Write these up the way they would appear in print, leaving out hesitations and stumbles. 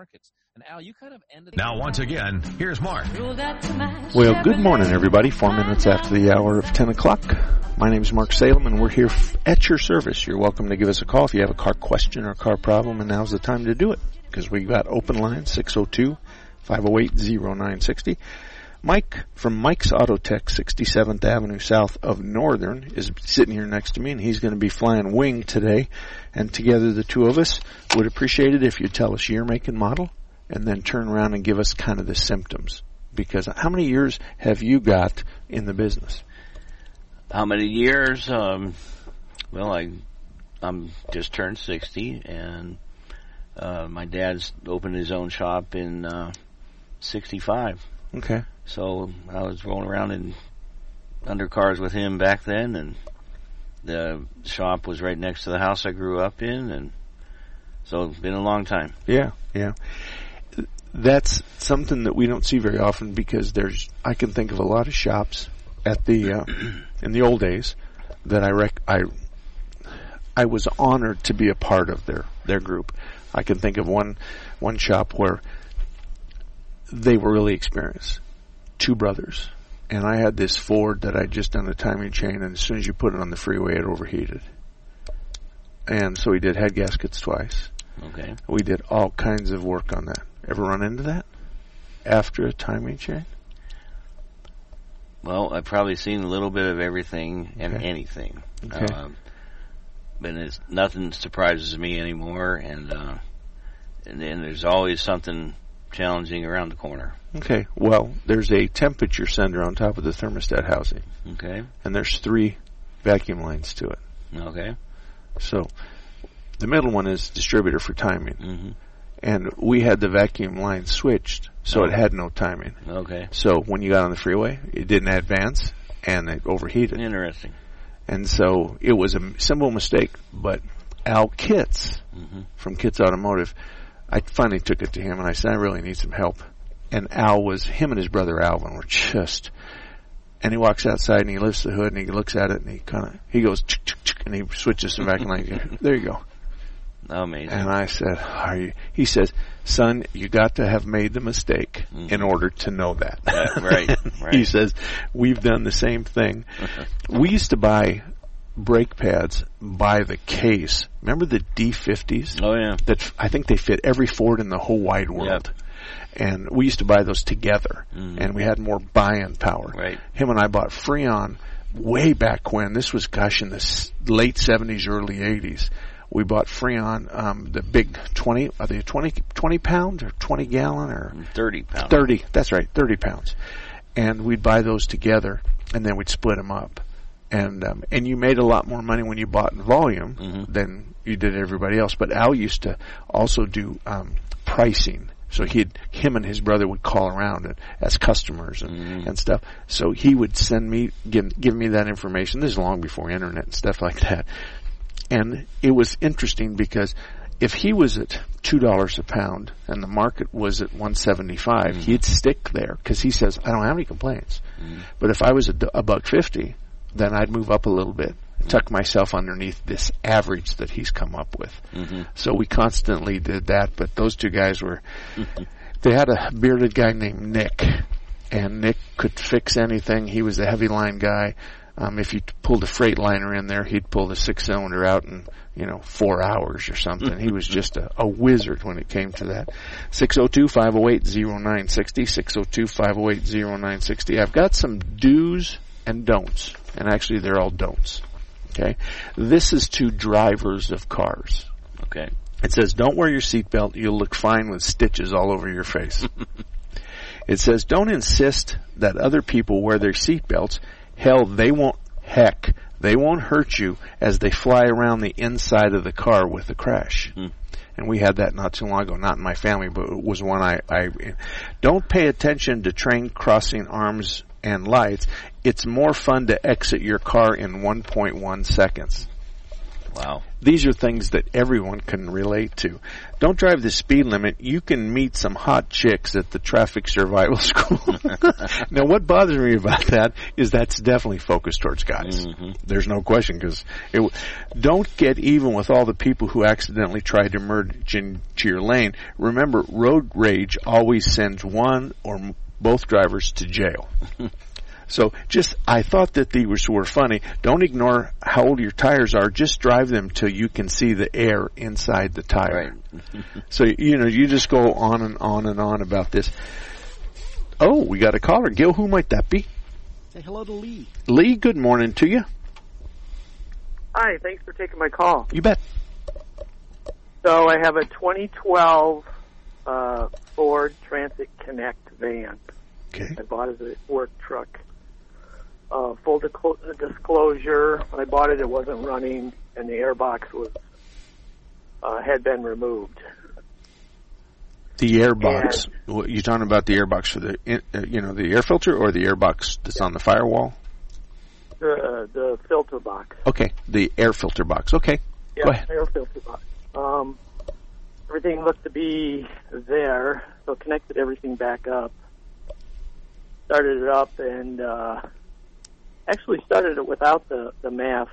markets. And Al, you kind of ended. Now, once again, here's Mark. Well, good morning, everybody. 4 minutes after the hour of 10 o'clock. My name is Mark Salem, and we're here at your service. You're welcome to give us a call if you have a car question or car problem, and now's the time to do it, because we've got open line 602-508-0960. Mike from Mike's Auto Tech, 67th Avenue South of Northern, is sitting here next to me, and he's going to be flying wing today. And together, the two of us would appreciate it if you'd tell us year, make, and model, and then turn around and give us kind of the symptoms. Because how many years have you got in the business? How many years? Well, I'm just turned 60, and my dad's opened his own shop in 65. Okay. So I was rolling around in undercars with him back then, and the shop was right next to the house I grew up in, and so it's been a long time. Yeah, yeah. That's something that we don't see very often, because I can think of a lot of shops at the in the old days that I was honored to be a part of their group. I can think of one shop where they were really experienced, two brothers, and I had this Ford that I'd just done a timing chain, and as soon as you put it on the freeway, it overheated. And so we did head gaskets twice. Okay. We did all kinds of work on that. Ever run into that after a timing chain? Well, I've probably seen a little bit of everything and anything. Okay. But nothing surprises me anymore, and then there's always something challenging around the corner. Okay. Well, there's a temperature sender on top of the thermostat housing. Okay. And there's 3 vacuum lines to it. Okay. So the middle one is distributor for timing. Mm-hmm. And we had the vacuum line switched, so it had no timing. Okay. So when you got on the freeway, it didn't advance, and it overheated. Interesting. And so it was a simple mistake, but Al Kitts from Kitts Automotive, I finally took it to him, and I said, I really need some help. And him and his brother Alvin were just, and he walks outside, and he lifts the hood, and he looks at it, and he goes, and he switches the vacuum line. There you go. Amazing. And I said, he says, son, you got to have made the mistake in order to know that. Right. He says, we've done the same thing. We used to buy brake pads by the case. Remember the D50s? Oh, yeah. That I think they fit every Ford in the whole wide world. Yep. And we used to buy those together, and we had more buy-in power. Right. Him and I bought Freon way back when. This was, in the late 70s, early 80s. We bought Freon, the big 20, are they 20 pound or 20 gallon or? 30 pounds. 30, that's right, 30 pounds. And we'd buy those together, and then we'd split them up. And you made a lot more money when you bought in volume than you did everybody else. But Al used to also do pricing. So him and his brother would call around as customers and stuff. So he would send me, give me that information. This is long before internet and stuff like that. And it was interesting because if he was at $2 a pound and the market was at $1.75, he'd stick there because he says, I don't have any complaints. But if I was at $1.50, then I'd move up a little bit, tuck myself underneath this average that he's come up with. So we constantly did that, but those two guys they had a bearded guy named Nick, and Nick could fix anything. He was the heavy line guy. If you pulled a Freightliner in there, he'd pull the 6-cylinder out in, 4 hours or something. He was just a wizard when it came to that. 602-508-0960, 602-508-0960. I've got some do's and don'ts, and actually they're all don'ts. Okay? This is to drivers of cars. Okay. It says, don't wear your seatbelt. You'll look fine with stitches all over your face. It says, don't insist that other people wear their seatbelts. Hell, they won't hurt you as they fly around the inside of the car with the crash. And we had that not too long ago, not in my family, but it was one I don't pay attention to train crossing arms and lights. It's more fun to exit your car in 1.1 seconds. Wow. These are things that everyone can relate to. Don't drive the speed limit. You can meet some hot chicks at the traffic survival school. Now, what bothers me about that is that's definitely focused towards guys. Mm-hmm. There's no question, because don't get even with all the people who accidentally tried to merge into your lane. Remember, road rage always sends one or both drivers to jail. So I thought that these were funny. Don't ignore how old your tires are. Just drive them till you can see the air inside the tire. Right. So, you just go on and on and on about this. Oh, we got a caller. Gil, who might that be? Say hello to Lee. Lee, good morning to you. Hi, thanks for taking my call. You bet. So I have a 2012 Ford Transit Connect van. Okay. I bought it as a work truck. Full disclosure, when I bought it, it wasn't running, and the airbox had been removed. The airbox. You talking about the airbox for the the air filter, or the airbox that's on the firewall? The filter box. Okay, the air filter box. Okay, yeah, go ahead. Air filter box. Everything looked to be there, so connected everything back up. Started it up, and actually started it without the MAF,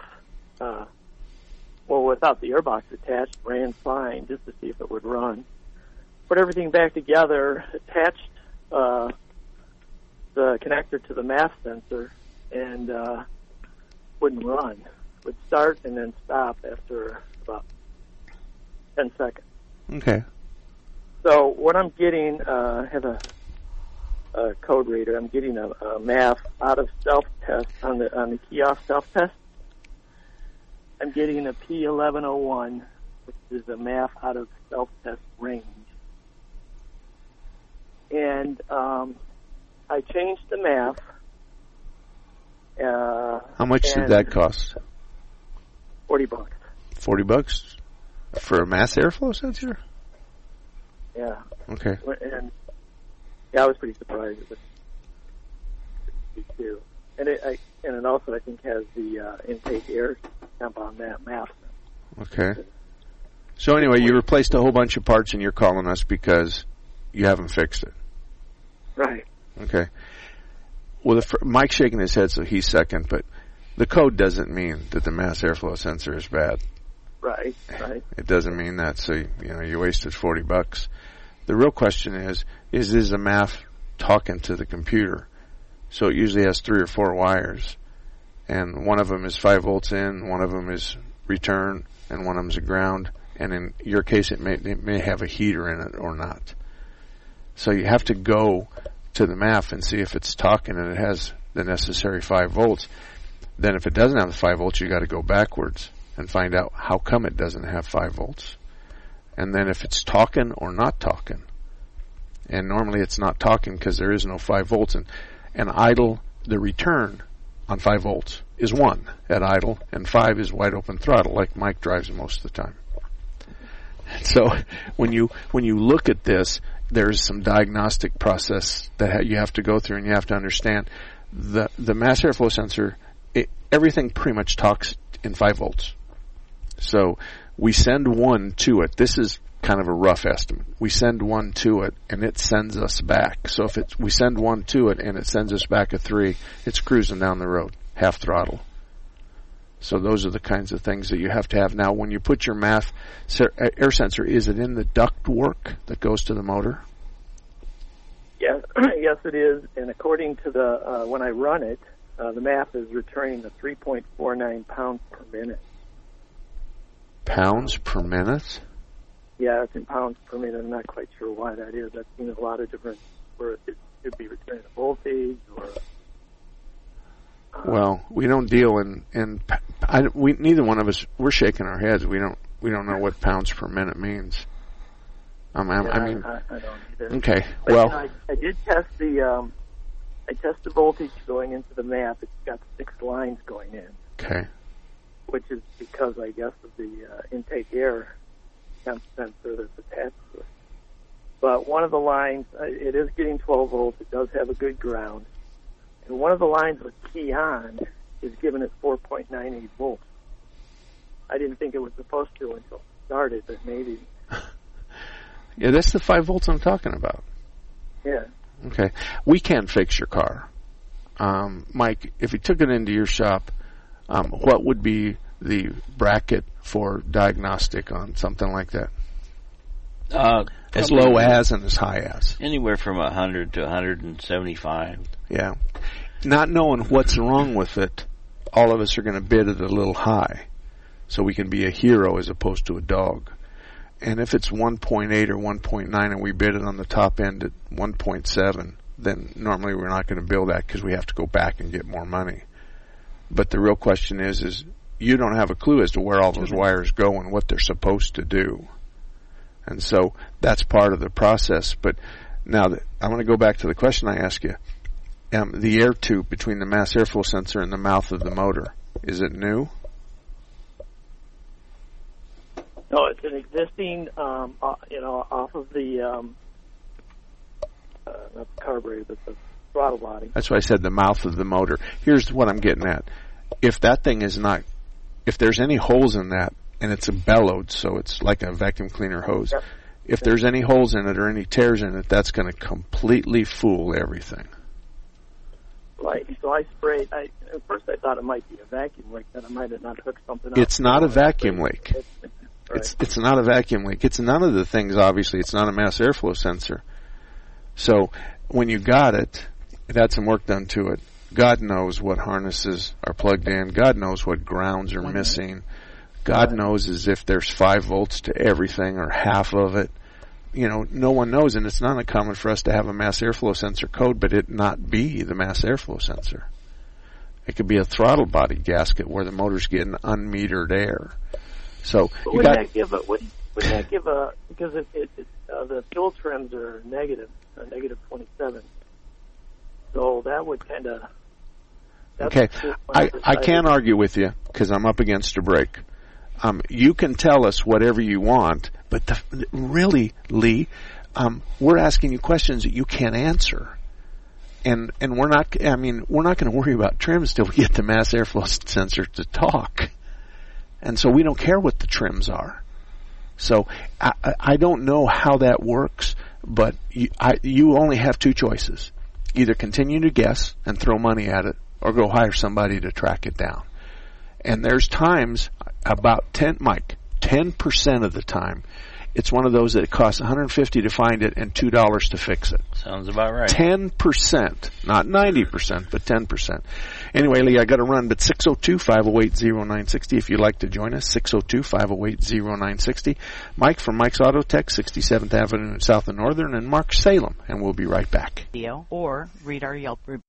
without the airbox attached, ran fine just to see if it would run. Put everything back together, attached the connector to the MAF sensor, and wouldn't run. Would start and then stop after about 10 seconds. Okay. So what I'm getting, I have a code reader. I'm getting a MAF out of self-test on the kiosk self-test. I'm getting a P1101, which is a MAF out of self-test range. And I changed the MAF. How much did that cost? $40. $40 for a mass airflow sensor? Yeah. Okay. And I was pretty surprised at it too. And it also, I think, has the intake air temp on that MAF. Okay. So anyway, you replaced a whole bunch of parts, and you're calling us because you haven't fixed it. Right. Okay. Well, Mike's shaking his head, so he's second, but the code doesn't mean that the mass airflow sensor is bad. Right. It doesn't mean that, so you wasted $40. The real question is the MAF talking to the computer? So it usually has 3 or 4 wires, and one of them is 5 volts in, one of them is return, and one of them is a ground, and in your case it may have a heater in it or not. So you have to go to the MAF and see if it's talking and it has the necessary 5 volts. Then if it doesn't have the 5 volts, you got to go backwards and find out how come it doesn't have 5 volts. And then if it's talking or not talking. And normally it's not talking because there is no 5 volts. And idle, the return on 5 volts is 1 at idle, and 5 is wide open throttle, like Mike drives most of the time. So when you look at this, there's some diagnostic process that you have to go through, and you have to understand the mass airflow sensor. Everything pretty much talks in 5 volts. So we send one to it. This is kind of a rough estimate. We send one to it, and it sends us back. So if we send one to it and it sends us back a 3, it's cruising down the road, half throttle. So those are the kinds of things that you have to have. Now, when you put your MAF air sensor, is it in the duct work that goes to the motor? Yes, yes, it is. And according to the when I run it, the MAF is returning a 3.49 pounds per minute. Pounds per minute? Yeah, it's in pounds per minute. I'm not quite sure why that is. I've seen a lot of different where it could be returning a voltage or. Well, we don't deal in neither one of us, we're shaking our heads. We don't know what pounds per minute means. I mean, I don't either. Okay, but, well, I did test the voltage going into the MAF. It's got 6 lines going in. Okay. Which is because, I guess, of the intake air temp sensor that's attached to it. But one of the lines, it is getting 12 volts. It does have a good ground. And one of the lines with key on is giving it 4.98 volts. I didn't think it was supposed to until it started, but maybe. Yeah, that's the 5 volts I'm talking about. Yeah. Okay. We can't fix your car. Mike, if you took it into your shop, what would be the bracket for diagnostic on something like that? As low as and as high as? Anywhere from 100 to 175. Yeah. Not knowing what's wrong with it, all of us are going to bid it a little high so we can be a hero as opposed to a dog. And if it's 1.8 or 1.9 and we bid it on the top end at 1.7, then normally we're not going to bill that because we have to go back and get more money. But the real question is you don't have a clue as to where all those wires go and what they're supposed to do. And so that's part of the process. But now I want to go back to the question I asked you. The air tube between the mass airflow sensor and the mouth of the motor, is it new? No, it's an existing, off of the, not the carburetor, but the throttle body. That's why I said the mouth of the motor. Here's what I'm getting at. If that thing is not, if there's any holes in that, and it's a bellowed, so it's like a vacuum cleaner hose, yep. If there's any holes in it or any tears in it, that's going to completely fool everything. Right. So I sprayed. At first I thought it might be a vacuum leak, that I might have not hooked something up. It's not a vacuum leak. Right. It's not a vacuum leak. It's none of the things, obviously. It's not a mass airflow sensor. So when you got it, it had some work done to it. God knows what harnesses are plugged in. God knows what grounds are missing. God knows as if there's 5 volts to everything or half of it. You know, no one knows, and it's not uncommon for us to have a mass airflow sensor code, but it not be the mass airflow sensor. It could be a throttle body gasket where the motor's getting unmetered air. So but wouldn't that give a because the fuel trims are negative 27, so that would kind of. Okay, I can't argue with you because I'm up against a break. You can tell us whatever you want, but really, Lee, we're asking you questions that you can't answer. And we're not, we're not going to worry about trims till we get the mass airflow sensor to talk. And so we don't care what the trims are. So I don't know how that works, but you only have 2 choices. Either continue to guess and throw money at it, or go hire somebody to track it down. And there's times, about 10% of the time, it's one of those that it costs $150 to find it and $2 to fix it. Sounds about right. 10%, not 90%, but 10%. Anyway, Lee, I got to run, but 602-508-0960 if you'd like to join us, 602-508-0960. Mike from Mike's Auto Tech, 67th Avenue South and Northern, and Mark Salem, and we'll be right back. Or read our Yelp review.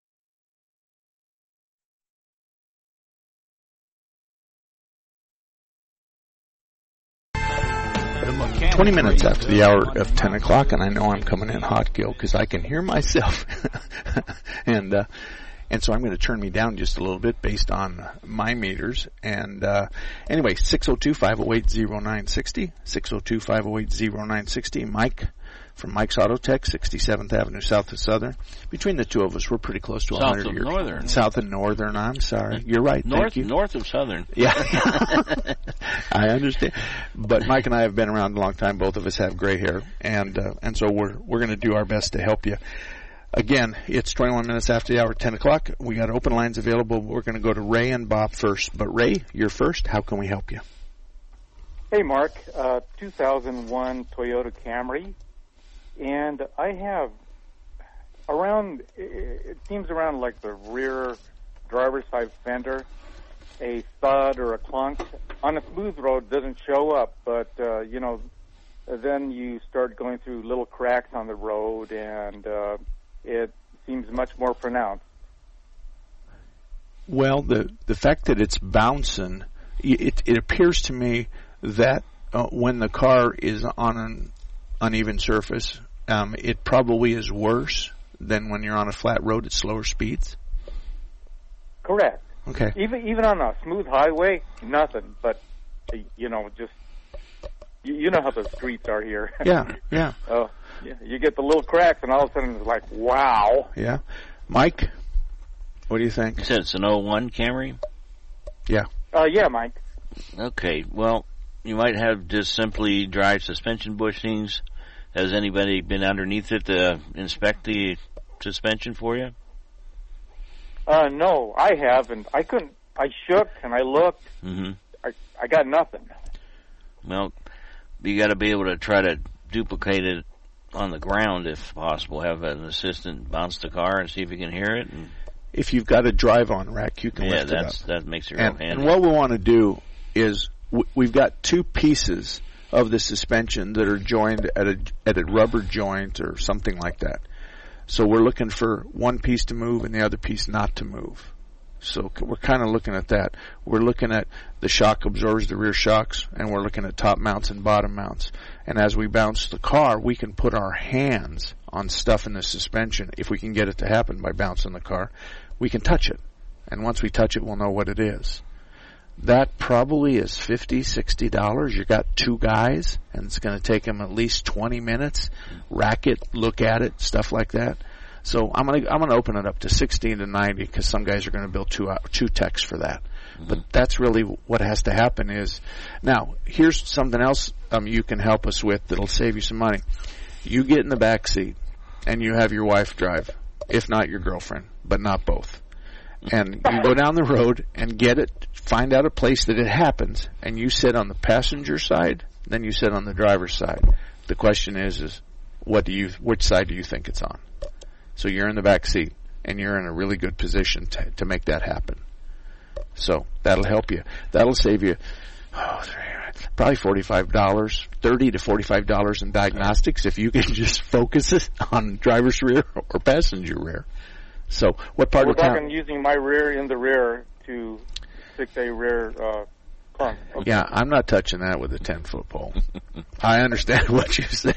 20 minutes after the hour of 10 o'clock, and I know I'm coming in hot, Gil, because I can hear myself. And so I'm going to turn me down just a little bit based on my meters. And anyway, 602-508-0960, 602-508-0960. Mike from Mike's Auto Tech, 67th Avenue South of Southern. Between the two of us, we're pretty close to 100 years. South of Northern. South of Northern, I'm sorry. You're right, thank you. North of Southern. Yeah. I understand. But Mike and I have been around a long time. Both of us have gray hair. And so we're going to do our best to help you. Again, it's 21 minutes after the hour, 10 o'clock. We got open lines available. We're going to go to Ray and Bob first. But Ray, you're first. How can we help you? Hey, Mark. 2001 Toyota Camry. And I have it seems around like the rear driver's side fender, a thud or a clunk. On a smooth road, doesn't show up, but, then you start going through little cracks on the road, and it seems much more pronounced. Well, the fact that it's bouncing, it appears to me that when the car is on an uneven surface, it probably is worse than when you're on a flat road at slower speeds. Correct. Okay. Even on a smooth highway, nothing. But you know how the streets are here. Yeah. Oh, you get the little cracks, and all of a sudden it's like, wow. Yeah. Mike, what do you think? You said it's an 01 Camry? Yeah. Yeah, Mike. Okay, well, you might have just simply dry suspension bushings. Has anybody been underneath it to inspect the suspension for you? No, I haven't. I couldn't. I shook and I looked. Mm-hmm. I got nothing. Well, you got to be able to try to duplicate it on the ground if possible. Have an assistant bounce the car and see if you can hear it. And if you've got a drive-on rack, you can lift it up. That makes it real handy. And what we want to do is we've got two pieces of the suspension that are joined at a rubber joint or something like that. So we're looking for one piece to move and the other piece not to move. So we're kind of looking at that. We're looking at the shock absorbers, the rear shocks, and we're looking at top mounts and bottom mounts. And as we bounce the car, we can put our hands on stuff in the suspension. If we can get it to happen by bouncing the car, we can touch it. And once we touch it, we'll know what it is. That probably is $50, $60. You got two guys, and it's going to take them at least 20 minutes. Rack it, look at it, stuff like that. So I'm gonna open it up to 16 to 90 because some guys are going to build two techs for that. Mm-hmm. But that's really what has to happen. Is now here's something else you can help us with that'll save you some money. You get in the back seat and you have your wife drive, if not your girlfriend, but not both. And you go down the road and get it, find out a place that it happens, and you sit on the passenger side, then you sit on the driver's side. The question is which side do you think it's on? So you're in the back seat, and you're in a really good position to make that happen. So that'll help you. That'll save you probably $45, $30 to $45 in diagnostics if you can just focus it on driver's rear or passenger rear. So what part of town? We're talking using my rear in the rear to fix a rear trunk. Okay. Yeah, I'm not touching that with a 10-foot pole. I understand what you said,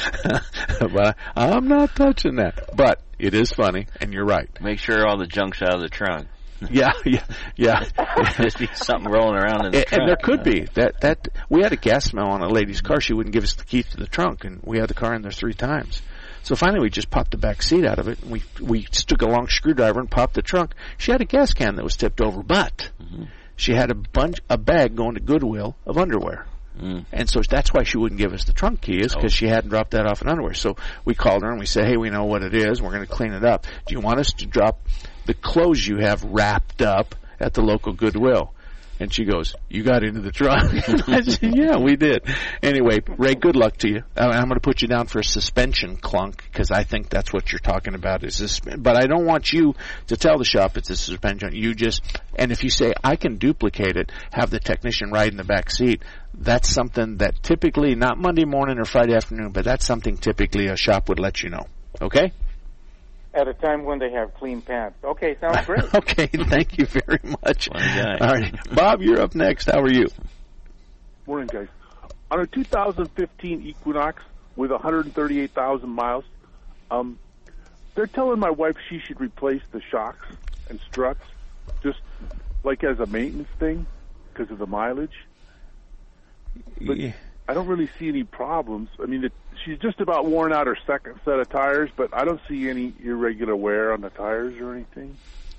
but I'm not touching that. But it is funny, and you're right. Make sure all the junk's out of the trunk. Yeah. Just be something rolling around in the trunk. And there could be that. We had a gas smell on a lady's car. She wouldn't give us the keys to the trunk, and we had the car in there 3 times. So finally, we just popped the back seat out of it, and we took a long screwdriver and popped the trunk. She had a gas can that was tipped over, but she had a bag going to Goodwill of underwear. And so that's why she wouldn't give us the trunk key, is because she hadn't dropped that off in underwear. So we called her and we said, hey, we know what it is. We're going to clean it up. Do you want us to drop the clothes you have wrapped up at the local Goodwill? And she goes, you got into the trunk? I said, yeah, we did. Anyway, Ray, good luck to you. I'm going to put you down for a suspension clunk because I think that's what you're talking about. But I don't want you to tell the shop it's a suspension. And if you say, I can duplicate it, have the technician ride in the back seat, that's something that typically, not Monday morning or Friday afternoon, but that's something typically a shop would let you know. Okay? At a time when they have clean pants. Okay, sounds great. Okay, thank you very much. All right, Bob, you're up next. How are you? Morning, guys. On a 2015 Equinox with 138,000 miles, they're telling my wife she should replace the shocks and struts just like as a maintenance thing because of the mileage. But I don't really see any problems. I mean, she's just about worn out her second set of tires, but I don't see any irregular wear on the tires or anything.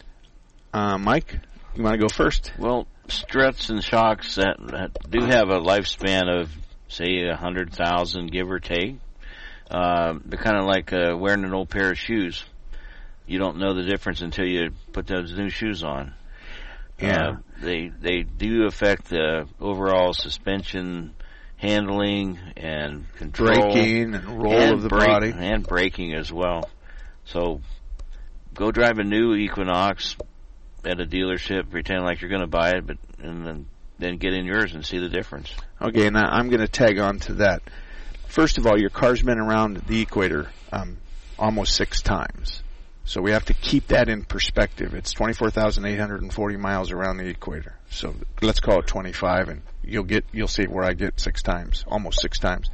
Mike, you want to go first? Well, struts and shocks that do have a lifespan of, say, 100,000, give or take. They're kind of like wearing an old pair of shoes. You don't know the difference until you put those new shoes on. Yeah. They do affect the overall suspension handling and control. Braking and roll of the body. And braking as well. So go drive a new Equinox at a dealership, pretend like you're going to buy it, and then get in yours and see the difference. Okay, now I'm going to tag on to that. First of all, your car's been around the equator almost 6 times. So we have to keep that in perspective. It's 24,840 miles around the equator. So let's call it 25, and you'll see where I get 6 times, almost 6 times.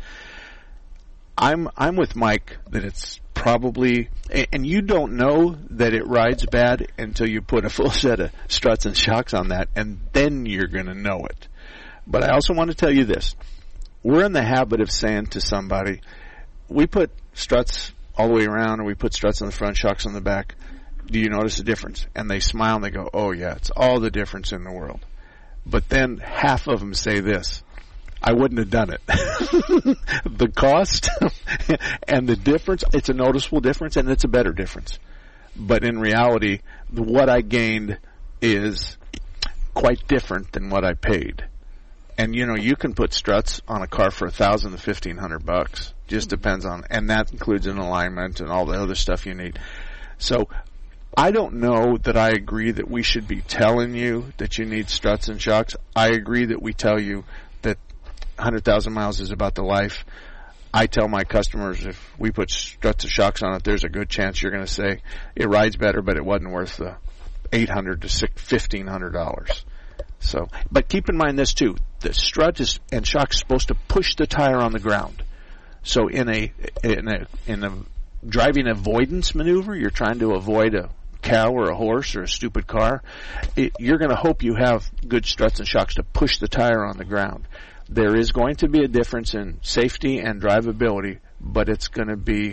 I'm with Mike that it's probably, and you don't know that it rides bad until you put a full set of struts and shocks on that, and then you're going to know it. But I also want to tell you this. We're in the habit of saying to somebody, we put struts all the way around, and we put struts on the front, shocks on the back. Do you notice a difference? And they smile and they go, oh yeah, it's all the difference in the world. but then half of them say this: I wouldn't have done it. The cost and the difference, it's a noticeable difference, and it's a better difference. But in reality, what I gained is quite different than what I paid. And you can put struts on a car for $1,000 to $1,500. Just depends on, and that includes an alignment and all the other stuff you need. So I don't know that I agree that we should be telling you that you need struts and shocks. I agree that we tell you that 100,000 miles is about the life. I tell my customers if we put struts and shocks on it, there's a good chance you're going to say it rides better, but it wasn't worth the $800 to $1,500. So, but keep in mind this too: the strut and shock is supposed to push the tire on the ground. So in a driving avoidance maneuver, you're trying to avoid a cow or a horse or a stupid car. You're going to hope you have good struts and shocks to push the tire on the ground. There is going to be a difference in safety and drivability, but it's going to be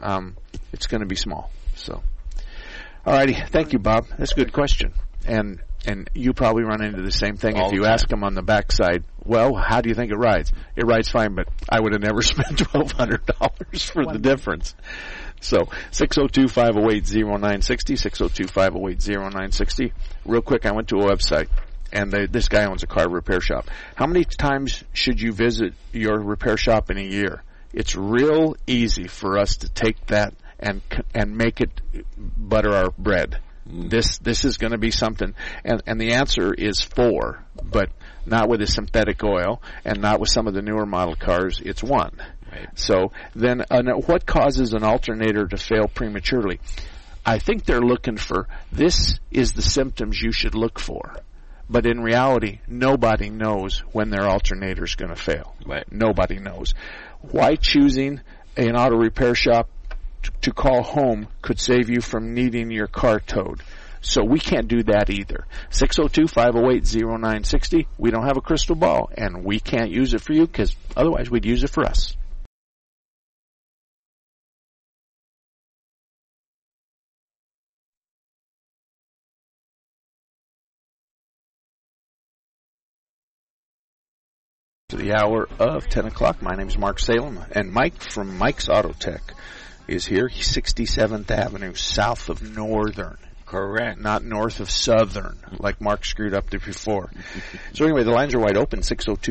small. So, alrighty, thank you, Bob. That's a good question, and you probably run into the same thing if you ask them on the backside. Well, how do you think it rides? It rides fine, but I would have never spent $1,200 for the difference. So 602-508-0960, 602-508-0960. Real quick, I went to a website. And this guy owns a car repair shop. How many times should you visit your repair shop in a year? It's real easy for us to take that and make it butter our bread. This is going to be something, and the answer is 4, but not with a synthetic oil and not with some of the newer model cars. It's 1. Right. So then, what causes an alternator to fail prematurely? I think they're looking for, this is the symptoms you should look for. But in reality, nobody knows when their alternator is going to fail. Right. Nobody knows. Why choosing an auto repair shop to call home could save you from needing your car towed. So we can't do that either. 602-508-0960. We don't have a crystal ball, and we can't use it for you because otherwise we'd use it for us. To the hour of 10 o'clock. My name is Mark Salem, and Mike from Mike's Auto Tech is here. He's 67th Avenue, south of Northern. Correct. Not north of Southern, like Mark screwed up there before. So anyway, the lines are wide open,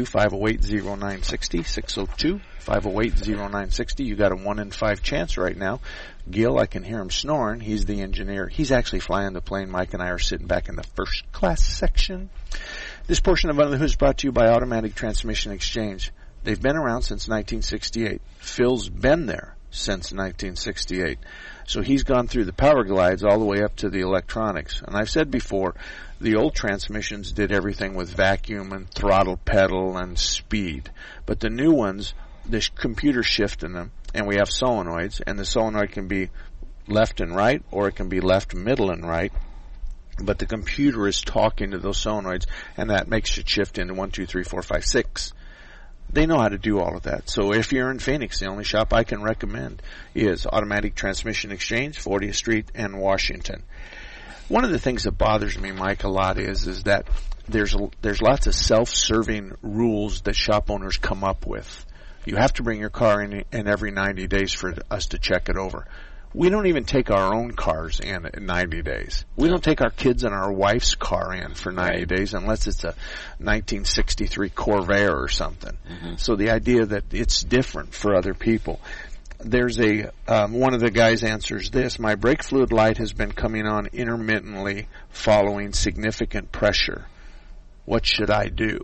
602-508-0960, 602-508-0960. You got a 1 in 5 chance right now. Gil, I can hear him snoring. He's the engineer. He's actually flying the plane. Mike and I are sitting back in the first class section. This portion of Under the Hood is brought to you by Automatic Transmission Exchange. They've been around since 1968. Phil's been there since 1968. So he's gone through the power glides all the way up to the electronics. And I've said before, the old transmissions did everything with vacuum and throttle pedal and speed. But the new ones, there's computer shift in them, and we have solenoids, and the solenoid can be left and right, or it can be left, middle, and right. But the computer is talking to those solenoids, and that makes it shift into 1, 2, 3, 4, 5, 6. They know how to do all of that. So if you're in Phoenix, the only shop I can recommend is Automatic Transmission Exchange, 40th Street and Washington. One of the things that bothers me, Mike, a lot is that there's lots of self-serving rules that shop owners come up with. You have to bring your car in every 90 days for us to check it over. We don't even take our own cars in 90 days. We don't take our kids and our wife's car in for 90 days unless it's a 1963 Corvair or something. Mm-hmm. So the idea that it's different for other people. There's one of the guys answers this: my brake fluid light has been coming on intermittently following significant pressure. What should I do?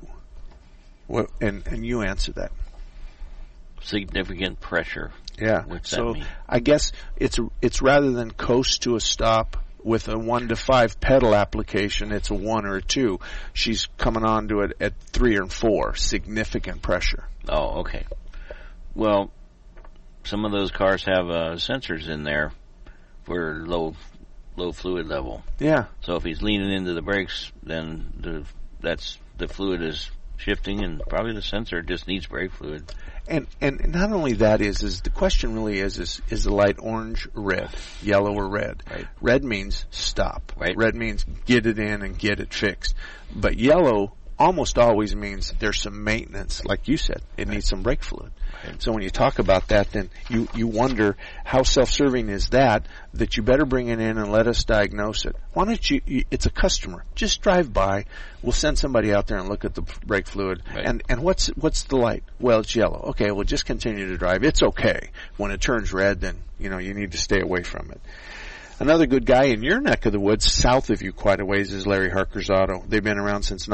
And you answer that. Significant pressure. Yeah. What's that so mean? I guess it's rather than coast to a stop with a 1 to 5 pedal application, it's a 1 or a 2. She's coming on to it at 3 or 4. Significant pressure. Oh, okay. Well, some of those cars have sensors in there for low fluid level. Yeah. So if he's leaning into the brakes, then the fluid is shifting, and probably the sensor just needs brake fluid. And not only that is the question really is the light orange, red, yellow, or red? Right. Red means stop. Right. Red means get it in and get it fixed. But yellow almost always means there's some maintenance, like you said. It needs some brake fluid. So when you talk about that, then you wonder how self-serving is that you better bring it in and let us diagnose it. Why don't you it's a customer. Just drive by. We'll send somebody out there and look at the brake fluid. Right. And what's the light? Well, it's yellow. Okay, well, just continue to drive. It's okay. When it turns red, then, you need to stay away from it. Another good guy in your neck of the woods, south of you quite a ways, is Larry Harker's Auto. They've been around since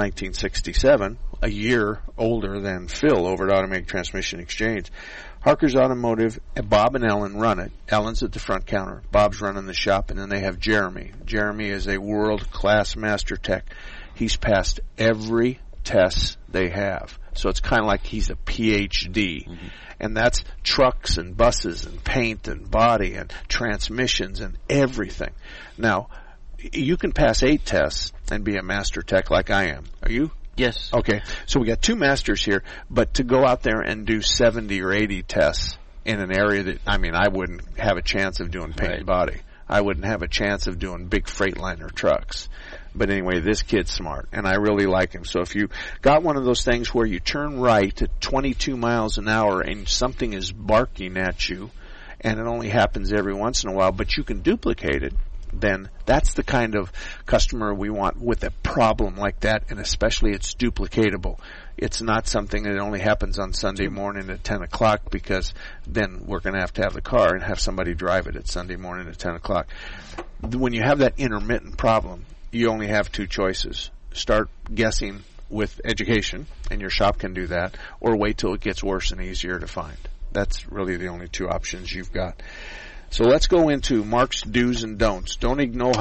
1967, a year older than Phil over at Automatic Transmission Exchange. Harker's Automotive, Bob and Ellen run it. Ellen's at the front counter. Bob's running the shop, and then they have Jeremy. Jeremy is a world-class master tech. He's passed every test they have. So it's kind of like he's a PhD. Mm-hmm. And that's trucks and buses and paint and body and transmissions and everything. Now, you can pass 8 tests and be a master tech like I am. Are you? Yes. Okay. So we got 2 masters here, but to go out there and do 70 or 80 tests in an area that, I wouldn't have a chance of doing paint and body. I wouldn't have a chance of doing big Freightliner trucks. But anyway, this kid's smart, and I really like him. So if you got one of those things where you turn right at 22 miles an hour and something is barking at you, and it only happens every once in a while, but you can duplicate it, then that's the kind of customer we want with a problem like that, and especially it's duplicatable. It's not something that only happens on Sunday morning at 10 o'clock, because then we're going to have the car and have somebody drive it at Sunday morning at 10 o'clock. When you have that intermittent problem, you only have 2 choices. Start guessing with education, and your shop can do that, or wait till it gets worse and easier to find. That's really the only 2 options you've got. So let's go into Mark's do's and don'ts. Don't ignore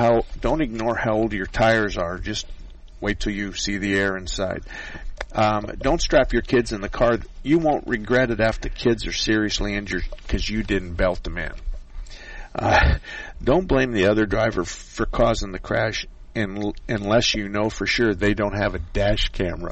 how old your tires are. Just wait till you see the air inside. Don't strap your kids in the car. You won't regret it after the kids are seriously injured because you didn't belt them in. Don't blame the other driver for causing the crash unless you know for sure they don't have a dash camera.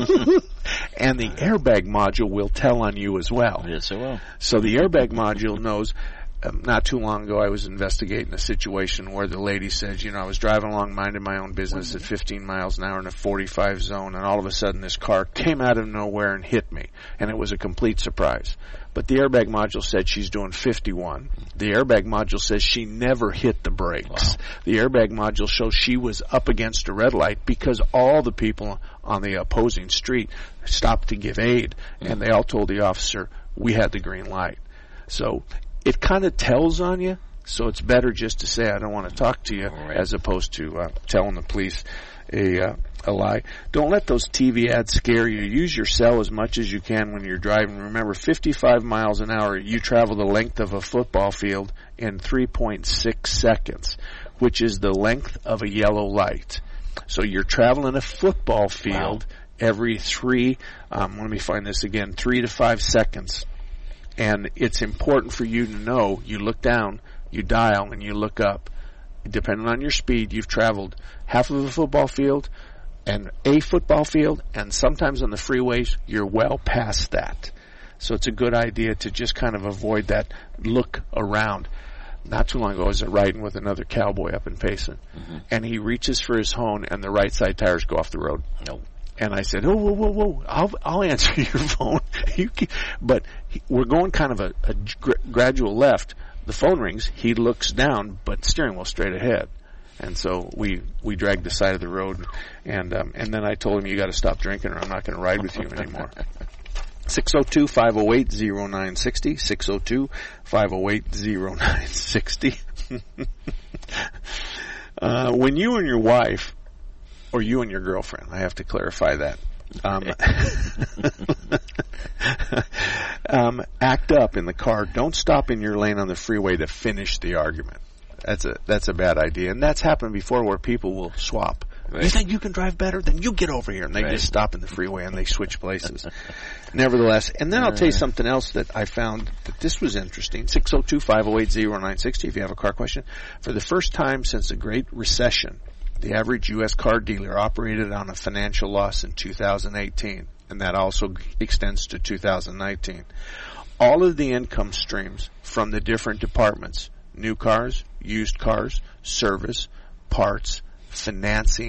And the airbag module will tell on you as well. Yes, it will. So the airbag module knows. Not too long ago, I was investigating a situation where the lady said, I was driving along minding my own business at 15 miles an hour in a 45 zone, and all of a sudden this car came out of nowhere and hit me, and it was a complete surprise. But the airbag module said she's doing 51. The airbag module says she never hit the brakes. Wow. The airbag module shows she was up against a red light because all the people on the opposing street stopped to give aid, and they all told the officer, we had the green light. So it kind of tells on you, so it's better just to say, I don't want to talk to you, as opposed to telling the police a lie. Don't let those TV ads scare you. Use your cell as much as you can when you're driving. Remember, 55 miles an hour, you travel the length of a football field in 3.6 seconds, which is the length of a yellow light. So you're traveling a football field every 3 to 5 seconds. And it's important for you to know, you look down, you dial, and you look up. Depending on your speed, you've traveled half of a football field and a football field, and sometimes on the freeways, you're well past that. So it's a good idea to just kind of avoid that look around. Not too long ago, I was riding with another cowboy up in Payson, and he reaches for his phone, and the right side tires go off the road. Nope. And I said, whoa, I'll answer your phone. But we're going kind of a gradual left. The phone rings. He looks down, but steering wheel straight ahead. And so we dragged the side of the road. And then I told him, you got to stop drinking or I'm not going to ride with you anymore. 602-508-0960. 602-508-0960. When you and your wife, or you and your girlfriend, I have to clarify that, act up in the car, don't stop in your lane on the freeway to finish the argument. That's a bad idea. And that's happened before where people will swap. Right. You think you can drive better? Then you get over here. And they just stop in the freeway and they switch places. Nevertheless, and then I'll tell you something else that I found that this was interesting. 602-508-0960 if you have a car question. For the first time since the Great Recession, the average U.S. car dealer operated on a financial loss in 2018, and that also extends to 2019. All of the income streams from the different departments, new cars, used cars, service, parts, financing,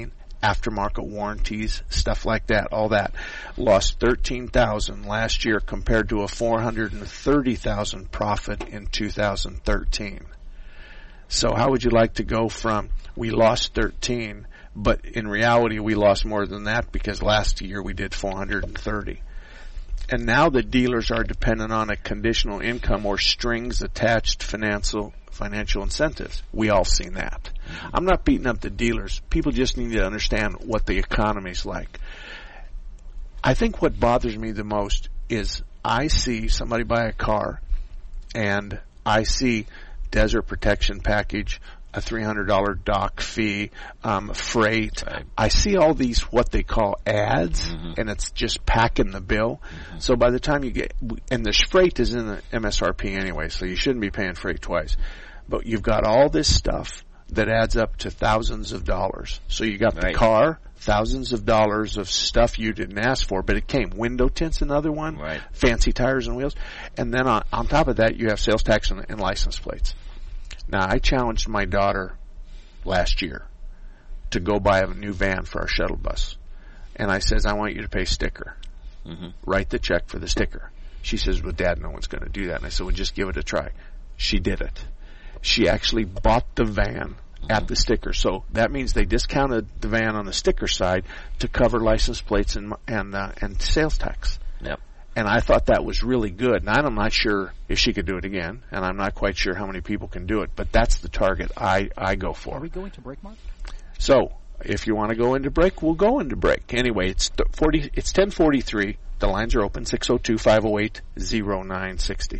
aftermarket warranties, stuff like that, all that. Lost $13,000 last year compared to a $430,000 profit in 2013. So how would you like to go from we lost 13, but in reality we lost more than that because last year we did 430. And now the dealers are dependent on a conditional income or strings attached financial incentives. We all seen that. I'm not beating up the dealers. People just need to understand what the economy's like. I think what bothers me the most is I see somebody buy a car and I see desert protection package, a $300 dock fee, freight. Right. I see all these what they call ads, and it's just packing the bill. So by the time you get, and the freight is in the MSRP anyway, so you shouldn't be paying freight twice. But you've got all this stuff that adds up to thousands of dollars. So you got the car, thousands of dollars of stuff you didn't ask for, but it came. Window tints, another one, fancy tires and wheels. And then on top of that, you have sales tax and license plates. Now, I challenged my daughter last year to go buy a new van for our shuttle bus. And I says, I want you to pay sticker. Write the check for the sticker. She says, well, Dad, no one's going to do that. And I said, well, just give it a try. She did it. She actually bought the van at the sticker. So that means they discounted the van on the sticker side to cover license plates and sales tax. Yep. And I thought that was really good. And I'm not sure if she could do it again, and I'm not quite sure how many people can do it, but that's the target I go for. Are we going to break, Mark? So, if you want to go into break, we'll go into break. Anyway, it's 10:43. The lines are open, 602-508-0960.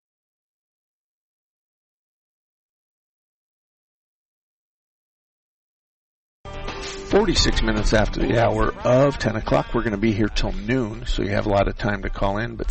46 minutes after the hour of 10 o'clock. We're going to be here till noon, so you have a lot of time to call in. But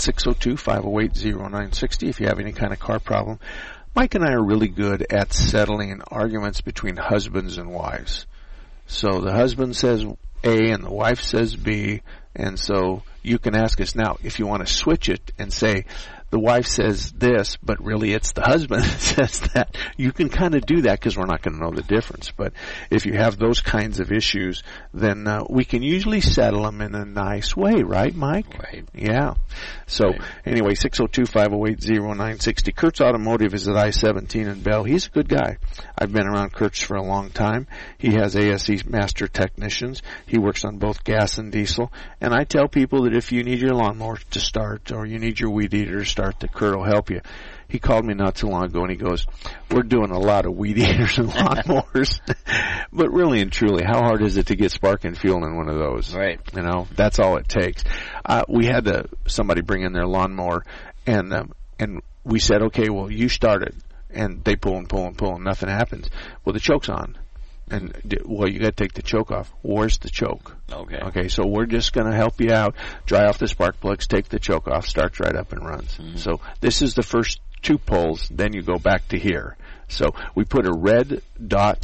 602-508-0960 if you have any kind of car problem. Mike and I are really good at settling arguments between husbands and wives. So the husband says A and the wife says B, and so you can ask us now if you want to switch it and say the wife says this, but really it's the husband that says that. You can kind of do that because we're not going to know the difference. But if you have those kinds of issues, then we can usually settle them in a nice way, right, Mike? Right. Yeah. So anyway, 602-508-0960. Kurt's Automotive is at I-17 in Bell. He's a good guy. I've been around Kurt's for a long time. He has ASE master technicians. He works on both gas and diesel. And I tell people that if you need your lawnmower to start or you need your weed eater to start, that Kurt will help you. He called me not too long ago and he goes, we're doing a lot of weed eaters and lawnmowers. But really and truly, how hard is it to get spark and fuel in one of those? Right. You know, that's all it takes. We had somebody bring in their lawnmower and we said, okay, well, you start it. And they pull and pull and pull and nothing happens. Well, the choke's on. And, well, you got to take the choke off. Where's the choke? Okay, so we're just going to help you out. Dry off the spark plugs, take the choke off, starts right up and runs. So this is the first two pulls, then you go back to here. So we put a red dot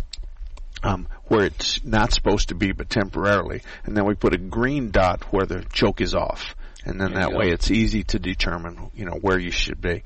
where it's not supposed to be, but temporarily. And then we put a green dot where the choke is off. And then that way it's easy to determine, where you should be.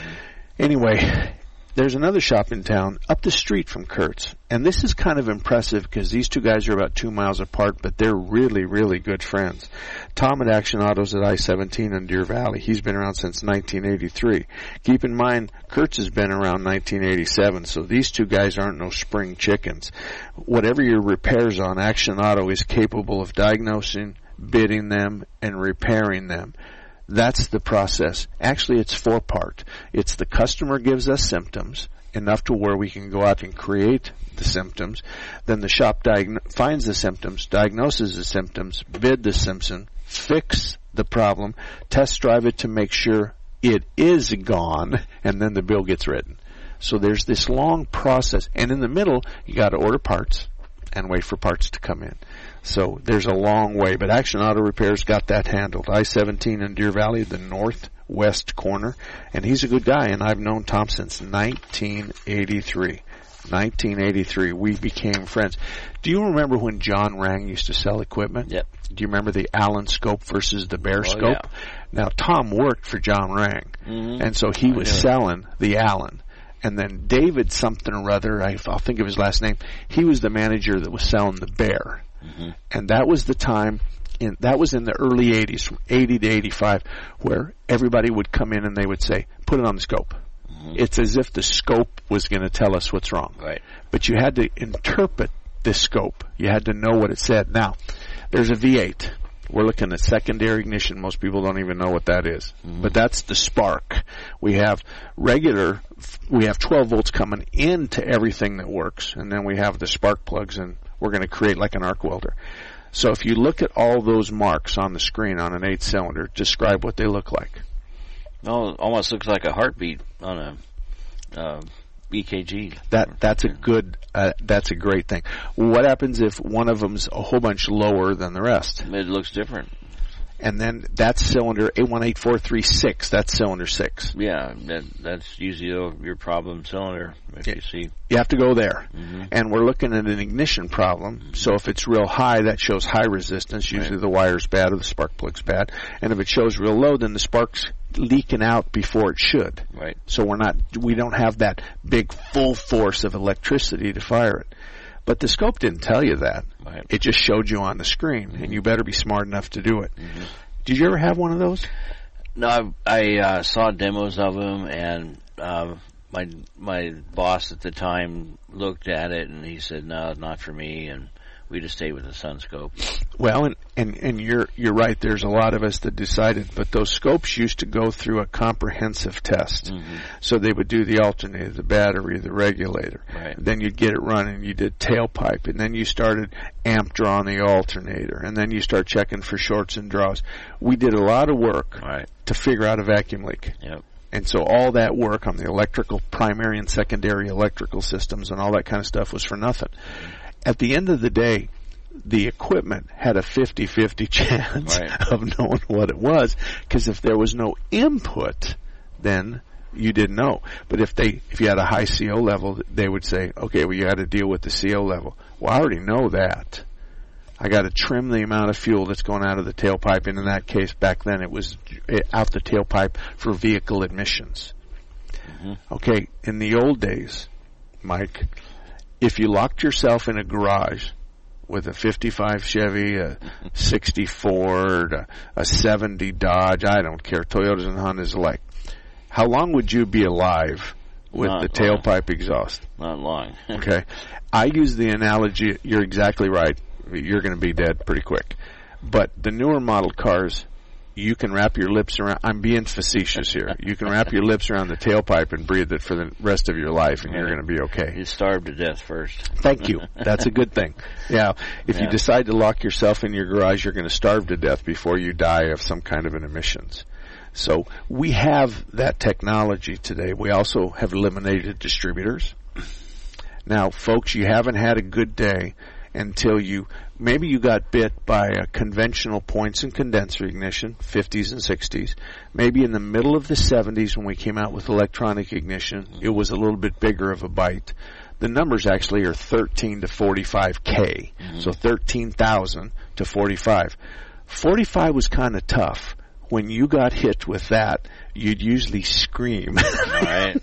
Anyway, there's another shop in town up the street from Kurt's. And this is kind of impressive because these two guys are about 2 miles apart, but they're really, really good friends. Tom at Action Autos at I-17 in Deer Valley. He's been around since 1983. Keep in mind, Kurt's has been around 1987, so these two guys aren't no spring chickens. Whatever your repairs on, Action Auto is capable of diagnosing, bidding them, and repairing them. That's the process. Actually, it's four-part. It's the customer gives us symptoms, enough to where we can go out and create the symptoms. Then the shop finds the symptoms, diagnoses the symptoms, bid the symptom, fix the problem, test drive it to make sure it is gone, and then the bill gets written. So there's this long process. And in the middle, you got to order parts and wait for parts to come in. So there's a long way, but Action Auto Repairs got that handled. I-17 in Deer Valley, the northwest corner, and he's a good guy, and I've known Tom since 1983. 1983, we became friends. Do you remember when John Rang used to sell equipment? Yep. Do you remember the Allen scope versus the Bear scope? Yeah. Now, Tom worked for John Rang, and so he was selling the Allen. And then David something or other, I'll think of his last name, he was the manager that was selling the Bear. And that was the time, that was in the early 80s, from 80 to 85, where everybody would come in and they would say, put it on the scope. It's as if the scope was going to tell us what's wrong. Right. But you had to interpret this scope. You had to know what it said. Now, there's a V8. We're looking at secondary ignition. Most people don't even know what that is. But that's the spark. We have 12 volts coming into everything that works, and then we have the spark plugs, and we're going to create like an arc welder. So if you look at all those marks on the screen on an 8-cylinder, describe what they look like. No, it almost looks like a heartbeat on a EKG. That's a great thing. What happens if one of them's a whole bunch lower than the rest? It looks different. And then that's cylinder 818436. That's cylinder 6. Yeah, that's usually your problem cylinder. If you see, you have to go there. And we're looking at an ignition problem. So if it's real high, that shows high resistance. Usually the wire's bad or the spark plug's bad. And if it shows real low, then the spark's leaking out before it should. Right. So we don't have that big full force of electricity to fire it. But the scope didn't tell you that. Right. It just showed you on the screen, and you better be smart enough to do it. Did you ever have one of those? No, I saw demos of them, and my boss at the time looked at it, and he said, "No, not for me." And we just stayed with the sun scope. Well, and you're right. There's a lot of us that decided, but those scopes used to go through a comprehensive test. So they would do the alternator, the battery, the regulator. Right. Then you'd get it running. You did tailpipe, and then you started amp draw on the alternator, and then you start checking for shorts and draws. We did a lot of work to figure out a vacuum leak. Yep. And so all that work on the electrical, primary and secondary electrical systems and all that kind of stuff was for nothing. At the end of the day, the equipment had a 50-50 chance of knowing what it was, because if there was no input, then you didn't know. But if you had a high CO level, they would say, okay, well, you got to deal with the CO level. Well, I already know that. I got to trim the amount of fuel that's going out of the tailpipe, and in that case, back then, it was out the tailpipe for vehicle emissions. Okay, in the old days, Mike, if you locked yourself in a garage with a 55 Chevy, a 60 Ford, a 70 Dodge, I don't care, Toyotas and Hondas alike, how long would you be alive with the tailpipe exhaust? Not long. Okay. I use the analogy, you're exactly right, you're going to be dead pretty quick. But the newer model cars, you can wrap your lips around, I'm being facetious here, you can wrap your lips around the tailpipe and breathe it for the rest of your life, and you're going to be okay. You starve to death first. Thank you. That's a good thing. Yeah. If you decide to lock yourself in your garage, you're going to starve to death before you die of some kind of an emissions. So we have that technology today. We also have eliminated distributors. Now, folks, you haven't had a good day until maybe you got bit by a conventional points and condenser ignition, 50s and 60s. Maybe in the middle of the 70s when we came out with electronic ignition, it was a little bit bigger of a bite. The numbers actually are 13 to 45K, so 13,000 to 45. 45 was kind of tough. When you got hit with that, you'd usually scream. Right.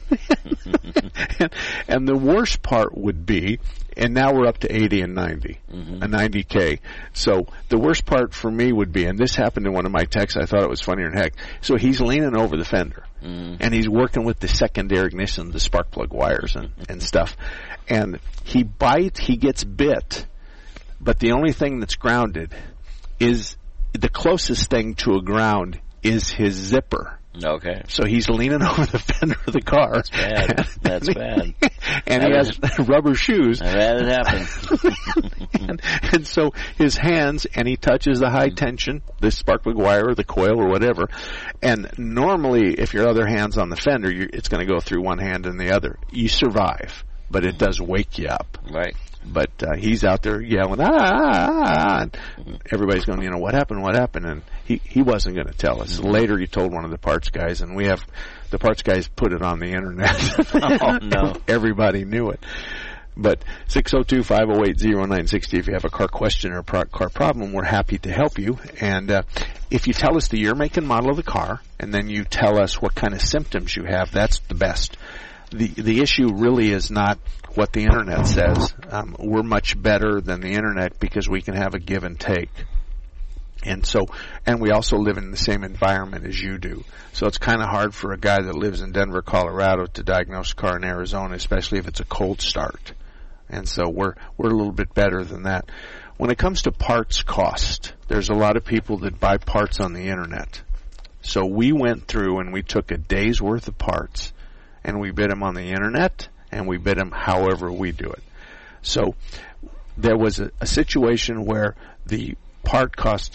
and the worst part would be, and now we're up to 80 and 90, a 90K. So the worst part for me would be, and this happened in one of my texts, I thought it was funnier than heck. So he's leaning over the fender, and he's working with the secondary ignition, the spark plug wires and stuff. And he gets bit, but the only thing that's grounded is the closest thing to a ground is his zipper. Okay. So he's leaning over the fender of the car. That's bad. That's bad. And he has rubber shoes. I've had it happen. and so his hands, and he touches the high tension, the spark plug wire or the coil or whatever. And normally, if your other hand's on the fender, it's going to go through one hand and the other. You survive, but it does wake you up. Right. But he's out there yelling, and everybody's going, what happened? And he wasn't going to tell us. Later he told one of the parts guys, and the parts guys put it on the internet. Oh, no. Everybody knew it. But 602-508-0960, if you have a car question or a car problem, we're happy to help you. And if you tell us the year, make, and model of the car, and then you tell us what kind of symptoms you have, that's the best. the issue really is not what the internet says. We're much better than the internet because we can have a give and take. And we also live in the same environment as you do. So it's kind of hard for a guy that lives in Denver, Colorado to diagnose a car in Arizona, especially if it's a cold start. And so we're a little bit better than that. When it comes to parts cost, there's a lot of people that buy parts on the internet. So we went through and we took a day's worth of parts and we bid them on the internet and we bid them however we do it. So there was a situation where the part cost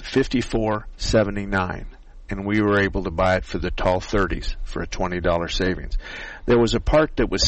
$54.79 and we were able to buy it for the tall 30s for a $20 savings. There was a part that was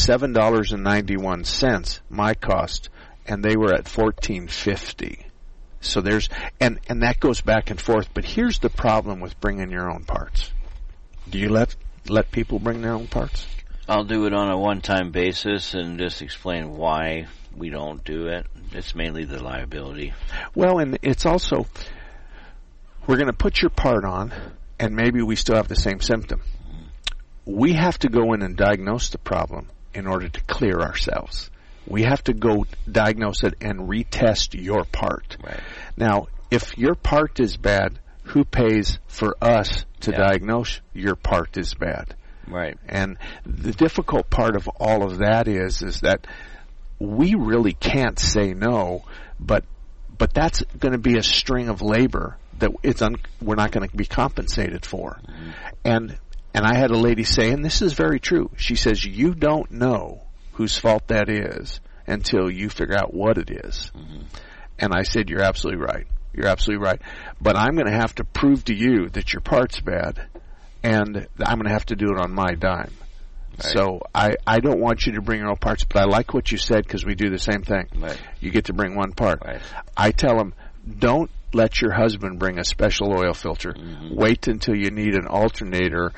$7.91 my cost, and they were at $14.50. So there's and that goes back and forth. But here's the problem with bringing your own parts. Do you let people bring their own parts? I'll do it on a one-time basis and just explain why we don't do it. It's mainly the liability. Well, and it's also, we're going to put your part on, and maybe we still have the same symptom. We have to go in and diagnose the problem in order to clear ourselves. We have to go diagnose it and retest your part. Right. Now, if your part is bad, who pays for us to diagnose your part is bad? Right. And the difficult part of all of that is that we really can't say no, but that's going to be a string of labor that we're not going to be compensated for. Mm-hmm. And I had a lady say, and this is very true, she says, you don't know whose fault that is until you figure out what it is. Mm-hmm. And I said, you're absolutely right. You're absolutely right. But I'm going to have to prove to you that your part's bad, and I'm going to have to do it on my dime. Right. So I don't want you to bring your own parts, but I like what you said because we do the same thing. Right. You get to bring one part. Right. I tell them, don't let your husband bring a special oil filter. Mm-hmm. Wait until you need an alternator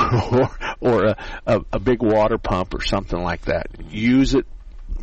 or a big water pump or something like that. Use it,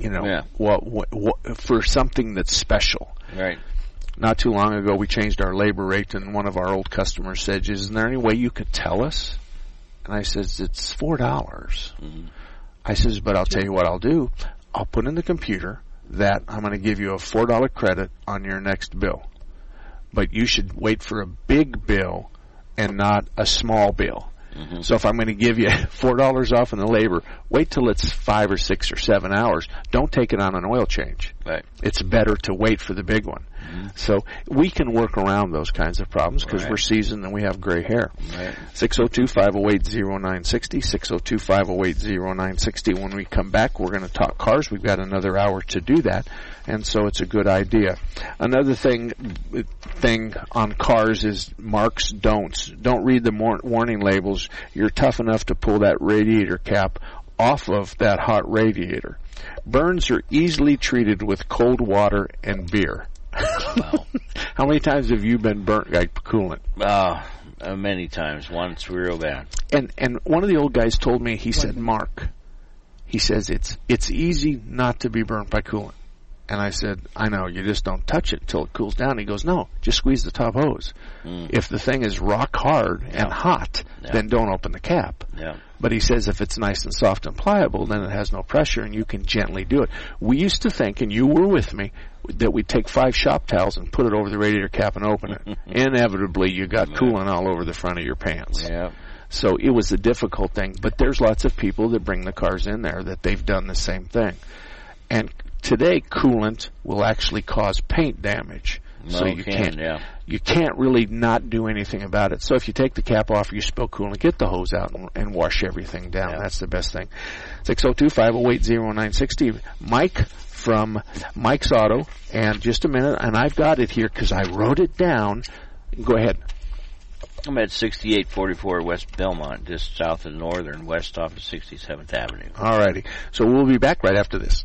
for something that's special. Right. Not too long ago, we changed our labor rate, and one of our old customers said, "Isn't there any way you could tell us?" And I says, "It's $4." Mm-hmm. I says, "But I'll tell you what I'll do. I'll put in the computer that I'm going to give you a $4 credit on your next bill. But you should wait for a big bill and not a small bill. Mm-hmm. So if I'm going to give you $4 off in the labor, wait till it's 5 or 6 or 7 hours. Don't take it on an oil change. Right. It's better to wait for the big one." Mm-hmm. So we can work around those kinds of problems because we're seasoned and we have gray hair. Right. 602-508-0960, 602-508-0960. When we come back, we're going to talk cars. We've got another hour to do that, and so it's a good idea. Another thing on cars is marks, don'ts. Don't read the warning labels. You're tough enough to pull that radiator cap off of that hot radiator. Burns are easily treated with cold water and beer. Wow. How many times have you been burnt by coolant? Many times. Once real bad. And one of the old guys told me, he said, "Mark," he says, it's easy not to be burnt by coolant. And I said, "I know, you just don't touch it until it cools down." He goes, "No, just squeeze the top hose. If the thing is rock hard and hot, then don't open the cap." Yeah. But he says if it's nice and soft and pliable, then it has no pressure and you can gently do it. We used to think, and you were with me, that we'd take 5 shop towels and put it over the radiator cap and open it. Inevitably, you got coolant all over the front of your pants. Yeah. So it was a difficult thing. But there's lots of people that bring the cars in there that they've done the same thing. And today, coolant will actually cause paint damage. So you can't really not do anything about it. So if you take the cap off, you spill coolant, get the hose out and wash everything down. That's the best thing. 602-508-0960. Mike from Mike's Auto. And just a minute, and I've got it here because I wrote it down. Go ahead. I'm at 6844 West Belmont, just south of Northern, west off of 67th Avenue. All righty. So we'll be back right after this.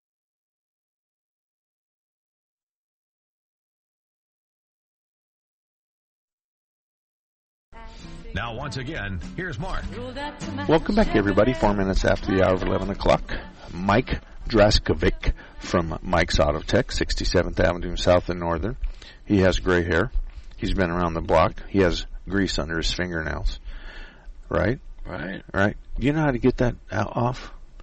Now, once again, here's Mark. Welcome back, everybody. 4 minutes after the hour of 11 o'clock. Mike Draskovic from Mike's Auto Tech, 67th Avenue South and Northern. He has gray hair. He's been around the block. He has grease under his fingernails. Right? Right. Right. Do you know how to get that off?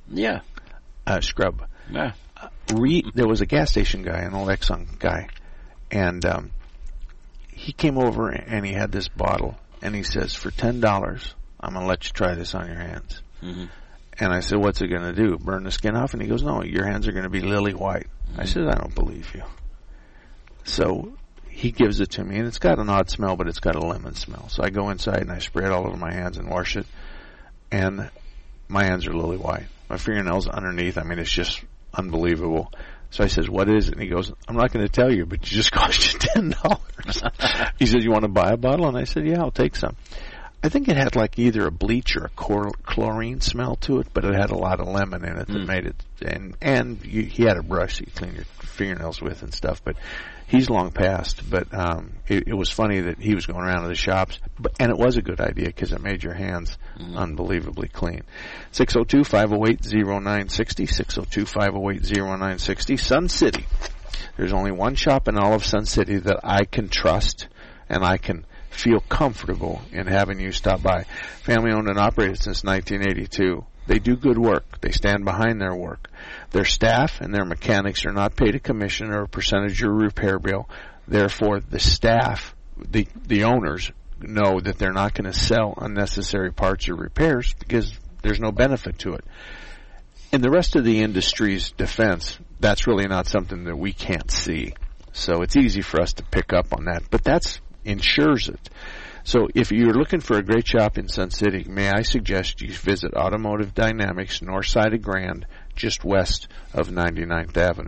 Yeah. Scrub. Yeah. There was a gas station guy, an old Exxon guy, and he came over and he had this bottle, and he says, for $10, I'm going to let you try this on your hands. Mm-hmm. And I said, what's it going to do? Burn the skin off? And he goes, no, your hands are going to be lily white. Mm-hmm. I said, I don't believe you. So he gives it to me, and it's got an odd smell, but it's got a lemon smell. So I go inside and I spray it all over my hands and wash it, and my hands are lily white. My fingernails underneath, I mean, it's just unbelievable. So I says, what is it? And he goes, I'm not going to tell you, but it just cost you $10. He says, you want to buy a bottle? And I said, yeah, I'll take some. I think it had like either a bleach or a chlorine smell to it, but it had a lot of lemon in it that made it. And he had a brush that you clean your fingernails with and stuff, but he's long past. But it was funny that he was going around to the shops, and it was a good idea because it made your hands unbelievably clean. 602-508-0960, 602-508-0960. Sun City. There's only one shop in all of Sun City that I can trust, and I can feel comfortable in having you stop by. Family owned and operated since 1982. They do good work. They stand behind their work. Their staff and their mechanics are not paid a commission or a percentage of repair bill. Therefore, the staff, the owners, know that they're not going to sell unnecessary parts or repairs because there's no benefit to it. In the rest of the industry's defense, that's really not something that we can't see. So it's easy for us to pick up on that. But that's insures it. So if you're looking for a great shop in Sun City, may I suggest you visit Automotive Dynamics, north side of Grand, just west of 99th Avenue.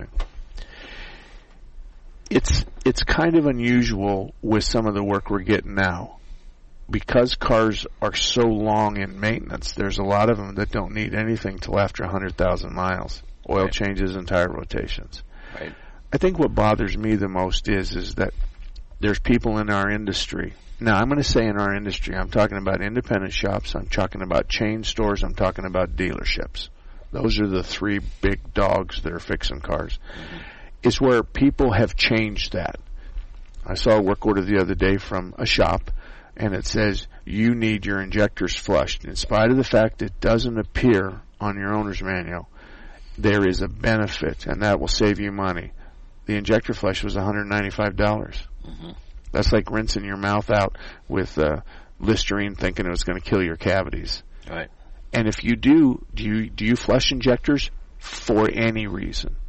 It's kind of unusual with some of the work we're getting now. Because cars are so long in maintenance, there's a lot of them that don't need anything till after 100,000 miles. Oil changes and tire rotations. Right. I think what bothers me the most is that there's people in our industry. Now, I'm going to say in our industry, I'm talking about independent shops, I'm talking about chain stores, I'm talking about dealerships. Those are the three big dogs that are fixing cars. Mm-hmm. It's where people have changed that. I saw a work order the other day from a shop, and it says, you need your injectors flushed. In spite of the fact it doesn't appear on your owner's manual, there is a benefit, and that will save you money. The injector flush was $195. Mm-hmm. That's like rinsing your mouth out with Listerine thinking it was going to kill your cavities. Right. And if you do you flush injectors for any reason?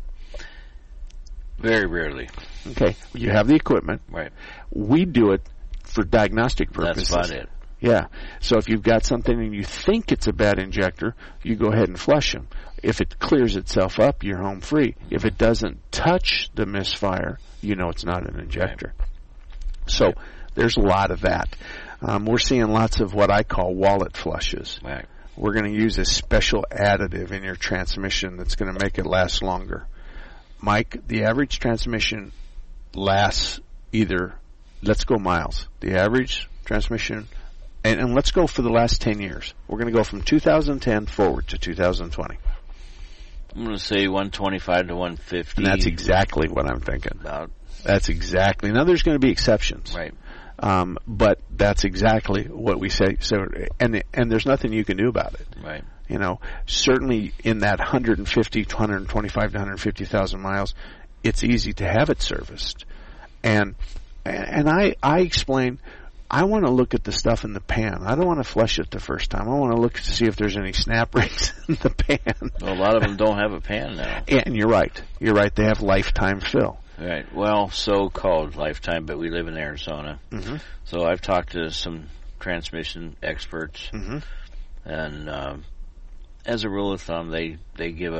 Very rarely. Okay. You have the equipment. Right. We do it for diagnostic purposes. That's about it. Yeah. So if you've got something and you think it's a bad injector, you go ahead and flush them. If it clears itself up, you're home free. If it doesn't touch the misfire, you know it's not an injector. Right. So there's a lot of that. We're seeing lots of what I call wallet flushes. Right. We're going to use a special additive in your transmission that's going to make it last longer. Mike, the average transmission lasts let's go miles. The average transmission, and let's go for the last 10 years. We're going to go from 2010 forward to 2020. I'm going to say 125 to 150. And that's exactly what I'm thinking. About. That's exactly. Now, there's going to be exceptions. Right. But that's exactly what we say. So, and there's nothing you can do about it. Right. You know, certainly in that 150 to 125 to 150,000 miles, it's easy to have it serviced. And I explain, I want to look at the stuff in the pan. I don't want to flush it the first time. I want to look to see if there's any snap rings in the pan. Well, a lot of them don't have a pan now. And you're right. You're right. They have lifetime fill. Right. Well, so-called lifetime, but we live in Arizona. Mm-hmm. So I've talked to some transmission experts, mm-hmm. and as a rule of thumb, they give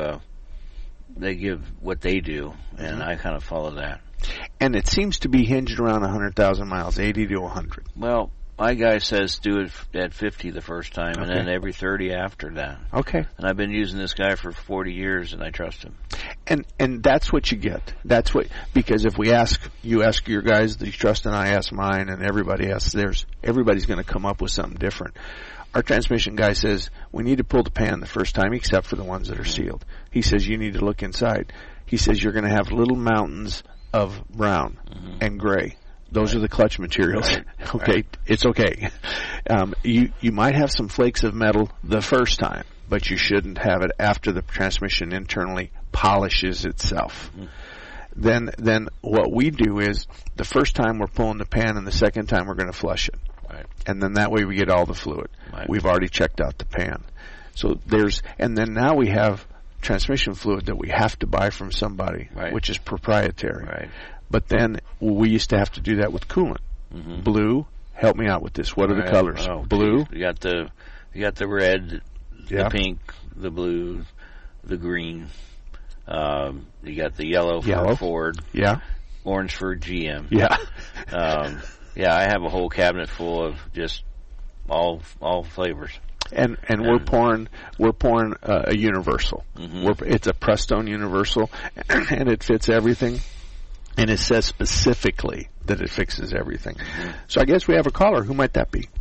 what they do, and mm-hmm. I kind of follow that. And it seems to be hinged around 100,000 miles, 80 to 100. Well, my guy says do it at 50 the first time, and then every 30 after that. Okay. And I've been using this guy for 40 years, and I trust him. And that's what you get. That's what, because if you ask your guys that you trust, and I ask mine, and everybody asks theirs, everybody's going to come up with something different. Our transmission guy says we need to pull the pan the first time, except for the ones that are sealed. He says you need to look inside. He says you're going to have little mountains of brown mm-hmm. and gray. Those are the clutch materials. Right. Okay, right. It's okay. You might have some flakes of metal the first time, but you shouldn't have it after the transmission internally polishes itself. Then what we do is the first time we're pulling the pan and the second time we're going to flush it. Right. And then that way we get all the fluid. Right. We've already checked out the pan. So and then now we have transmission fluid that we have to buy from somebody, right. which is proprietary. Right. But then we used to have to do that with coolant. Mm-hmm. Blue, help me out with this. What are the colors? Oh, blue. Geez. You got the red, Yeah. the pink, the blue, the green. You got the yellow for Yellow. Ford. Yeah. Orange for GM. Yeah. Yeah, I have a whole cabinet full of just all flavors. And we're pouring a universal. Mm-hmm. It's a Prestone universal, and it fits everything. And it says specifically that it fixes everything. Mm-hmm. So I guess we have a caller. Who might that be?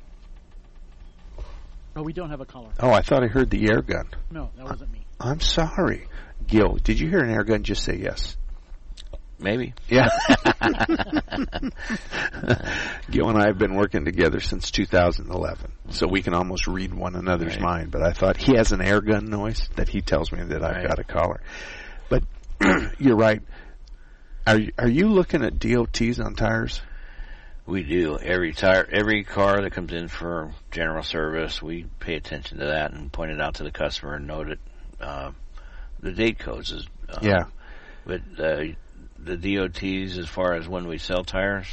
No, we don't have a caller. Oh, I thought I heard the air gun. No, that wasn't me. I'm sorry. Gil, did you hear an air gun? Just say yes. Maybe. Yeah. Gil and I have been working together since 2011, so we can almost read one another's Right. mind. But I thought he has an air gun noise that he tells me that I've got a caller. But you're right. Are you looking at DOTs on tires? We do. Every car that comes in for general service, we pay attention to that and point it out to the customer and note it. The date codes is Yeah. But the DOTs, as far as when we sell tires,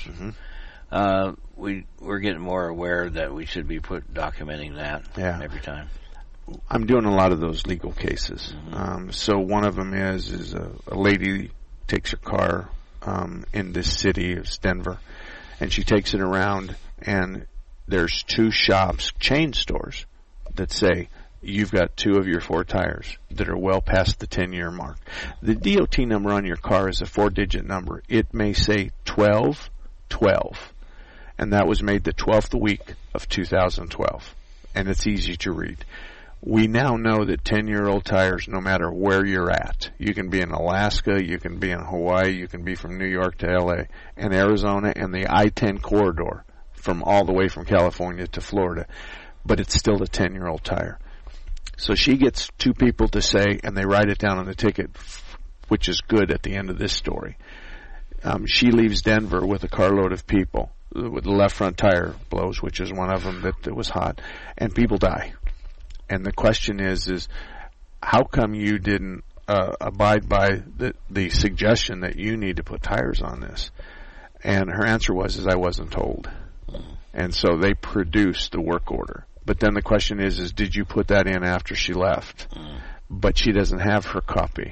we're getting more aware that we should be documenting that every time. I'm doing a lot of those legal cases. So one of them is a lady takes her car in this city of Denver, and she takes it around, and there's 2 shops, chain stores, that say, you've got 2 of your 4 tires that are well past the 10-year mark. The DOT number on your car is a 4-digit number. It may say 1212, and that was made the 12th week of 2012, and it's easy to read. We now know that 10-year-old tires, no matter where you're at, you can be in Alaska, you can be in Hawaii, you can be from New York to LA and Arizona and the I-10 corridor from all the way from California to Florida, but it's still a 10-year-old tire. So she gets 2 people to say, and they write it down on the ticket, which is good at the end of this story. She leaves Denver with a carload of people, with the left front tire blows, which is one of them that was hot, and people die. And the question is how come you didn't abide by the suggestion that you need to put tires on this? And her answer was, I wasn't told. And so they produced the work order. But then the question is did you put that in after she left? But she doesn't have her copy.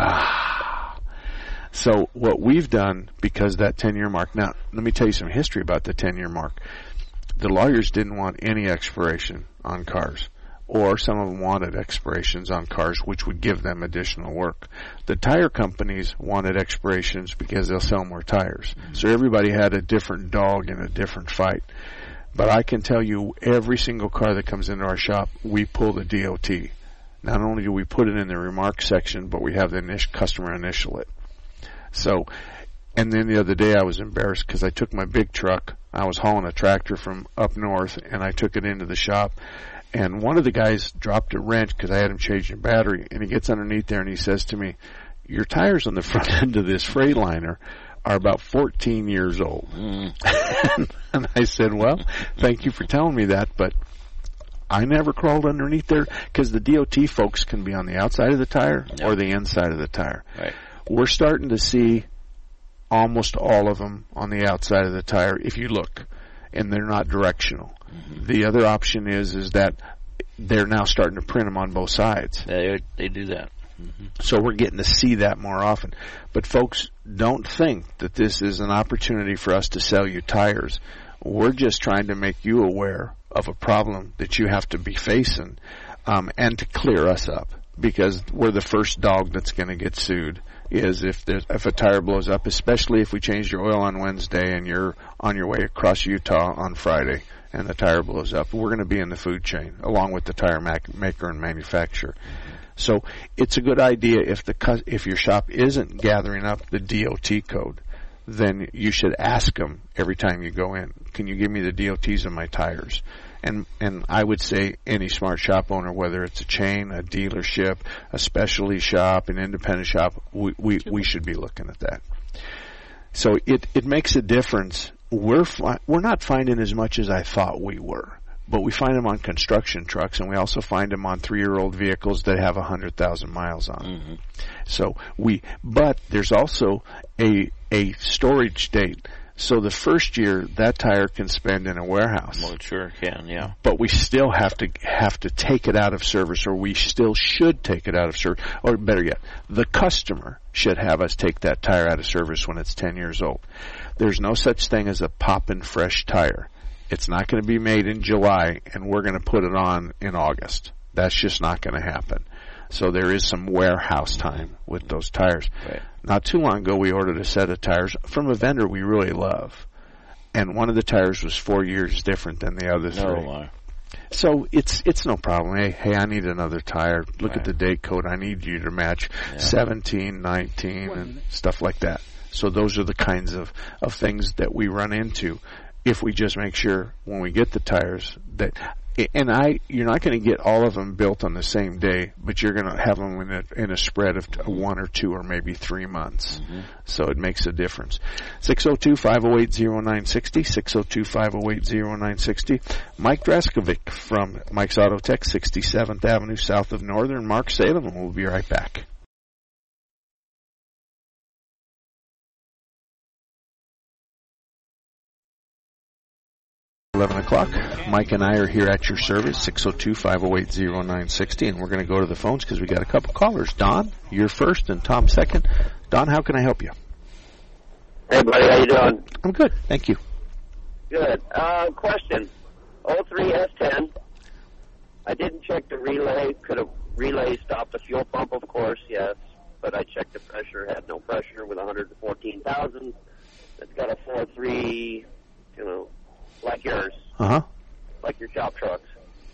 So what we've done, because that 10-year mark, now let me tell you some history about the 10-year mark. The lawyers didn't want any expiration on cars, or some of them wanted expirations on cars, which would give them additional work. The tire companies wanted expirations because they'll sell more tires. So everybody had a different dog in a different fight. But I can tell you, every single car that comes into our shop, we pull the DOT. Not only do we put it in the remarks section, but we have the customer initial it. So, and then the other day I was embarrassed because I took my big truck. I was hauling a tractor from up north, and I took it into the shop. And one of the guys dropped a wrench because I had him change the battery, and he gets underneath there and he says to me, your tires on the front end of this Freightliner are about 14 years old. And I said, well, thank you for telling me that, but I never crawled underneath there because the DOT folks can be on the outside of the tire or the inside of the tire. Right. We're starting to see almost all of them on the outside of the tire if you look, and they're not directional. The other option is that they're now starting to print them on both sides. They do that. So we're getting to see that more often. But folks, don't think that this is an opportunity for us to sell you tires. We're just trying to make you aware of a problem that you have to be facing, and to clear us up, because we're the first dog that's going to get sued is if a tire blows up, especially if we change your oil on Wednesday and you're on your way across Utah on Friday and the tire blows up. We're going to be in the food chain along with the tire maker and manufacturer. So it's a good idea if your shop isn't gathering up the DOT code, then you should ask them every time you go in, can you give me the DOTs of my tires? And I would say any smart shop owner, whether it's a chain, a dealership, a specialty shop, an independent shop, we should be looking at that. So it makes a difference. We're not finding as much as I thought we were, but we find them on construction trucks, and we also find them on 3-year-old vehicles that have 100,000 miles on them. Mm-hmm. So but there's also a storage date. So the first year, that tire can spend in a warehouse. Well, it sure can, yeah. But we still have to take it out of service, or we still should take it out of service. Or better yet, the customer should have us take that tire out of service when it's 10 years old. There's no such thing as a poppin' fresh tire. It's not going to be made in July, and we're going to put it on in August. That's just not going to happen. So there is some warehouse time with those tires. Right. Not too long ago, we ordered a set of tires from a vendor we really love. And one of the tires was 4 years different than the other three. No. So it's no problem. Hey, I need another tire. Look at the date code. I need you to match 17, 19, and stuff like that. So those are the kinds of things that we run into if we just make sure when we get the tires that, and you're not going to get all of them built on the same day, but you're going to have them in a spread of 1 or 2 or maybe 3 months. Mm-hmm. So it makes a difference. 602-508-0960, 602-508-0960. Mike Draskovic from Mike's Auto Tech, 67th Avenue south of Northern. Mark Salem, and we'll be right back. 11 o'clock. Mike and I are here at your service, 602-508-0960, and we're going to go to the phones because we got a couple callers. Don, you're first, and Tom second. Don, how can I help you? Hey, buddy, how you doing? I'm good, thank you. Good. Question. 03 S10. I didn't check the relay. Could a relay stop the fuel pump? Of course, yes. But I checked the pressure, had no pressure with 114,000. It's got a 4.3, like yours. Uh-huh. Like your shop trucks.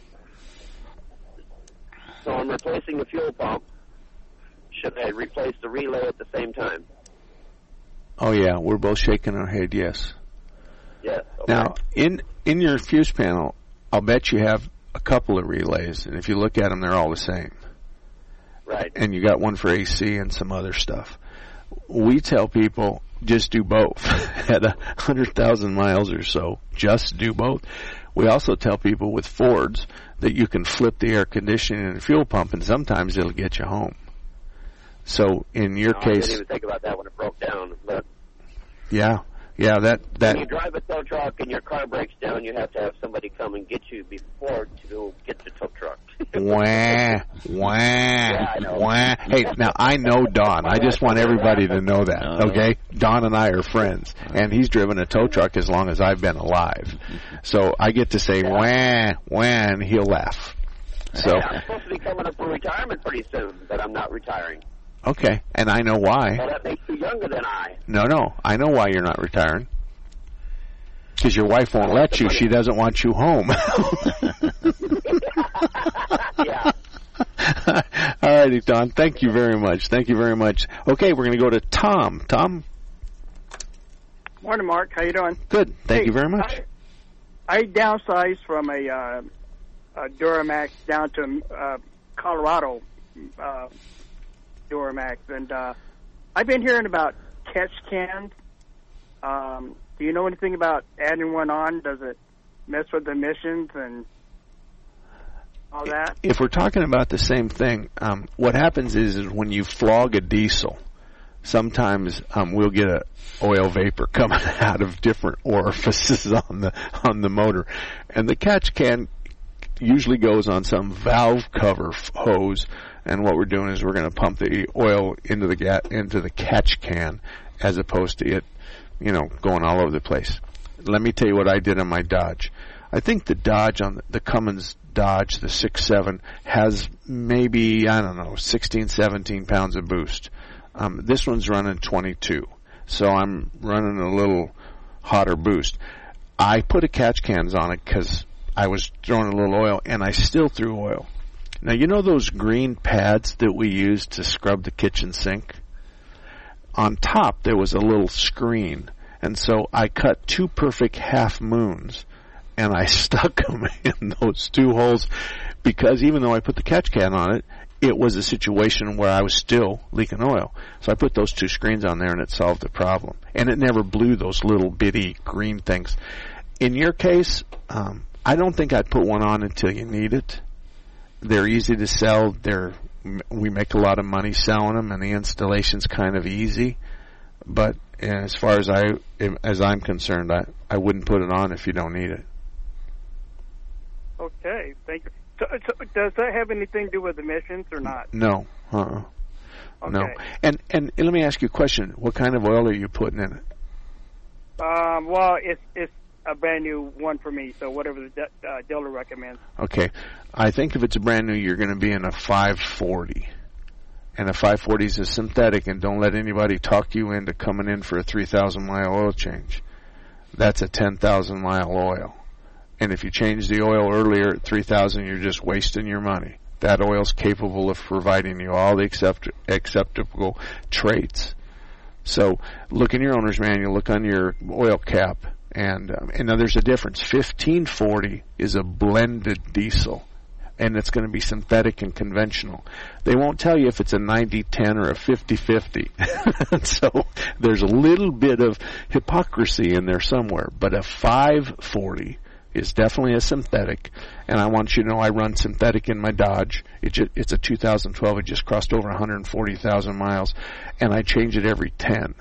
So I'm replacing the fuel pump. Should I replace the relay at the same time? Oh, yeah, we're both shaking our head, yes. Yes. Okay. Now, in your fuse panel, I'll bet you have a couple of relays, and if you look at them, they're all the same. Right. And you got one for AC and some other stuff. We tell people, just do both. At 100,000 miles or so, just do both. We also tell people with Fords that you can flip the air conditioning and the fuel pump, and sometimes it'll get you home. So in your case, I didn't even think about that when it broke down. But yeah, that. When you drive a tow truck and your car breaks down, you have to have somebody come and get you before to get the tow truck. Wah. Yeah, I know. Wah. Hey, now I know Don. I just want everybody to know that, okay? Don and I are friends, and he's driven a tow truck as long as I've been alive. So I get to say wah, and he'll laugh. So I'm supposed to be coming up for retirement pretty soon, but I'm not retiring. Okay, and I know why. Well, that makes you younger than I. No, I know why you're not retiring. Because your wife won't let you. She doesn't want you home. Yeah. All righty, Don. Thank you very much. Okay, we're going to go to Tom. Tom? Morning, Mark. How you doing? Good. Thank you very much. I downsized from a Duramax down to Colorado Duramax, and I've been hearing about catch cans. Do you know anything about adding one on? Does it mess with the emissions and all that? If we're talking about the same thing, what happens is when you flog a diesel, sometimes we'll get a oil vapor coming out of different orifices on the motor, and the catch can usually goes on some valve cover hose. And what we're doing is we're going to pump the oil into the catch can, as opposed to it, going all over the place. Let me tell you what I did on my Dodge. I think the Dodge the Cummins Dodge, the 6.7, has maybe 16, 17 pounds of boost. This one's running 22, so I'm running a little hotter boost. I put a catch cans on it because I was throwing a little oil, and I still threw oil. Now, you know those green pads that we use to scrub the kitchen sink? On top, there was a little screen, and so I cut 2 perfect half moons and I stuck them in those 2 holes because even though I put the catch can on it, it was a situation where I was still leaking oil. So I put those 2 screens on there and it solved the problem. And it never blew those little bitty green things. In your case, I don't think I'd put one on until you need it. They're easy to sell. We make a lot of money selling them, and the installation's kind of easy. But as far as I'm concerned, I wouldn't put it on if you don't need it. Okay, thank you. So does that have anything to do with emissions or not? No. Okay. No. And let me ask you a question. What kind of oil are you putting in it? Well, it's a brand new one for me, so whatever the dealer recommends. Okay. I think if it's a brand new, you're going to be in a 540. And a 540 is a synthetic, and don't let anybody talk you into coming in for a 3,000-mile oil change. That's a 10,000-mile oil. And if you change the oil earlier at 3,000, you're just wasting your money. That oil's capable of providing you all the acceptable traits. So look in your owner's manual, look on your oil cap, and now there's a difference. 1540 is a blended diesel, and it's going to be synthetic and conventional. They won't tell you if it's a 90-10 or a 50-50. So there's a little bit of hypocrisy in there somewhere. But a 540 is definitely a synthetic, and I want you to know I run synthetic in my Dodge. It's a 2012. It just crossed over 140,000 miles, and I change it every 10.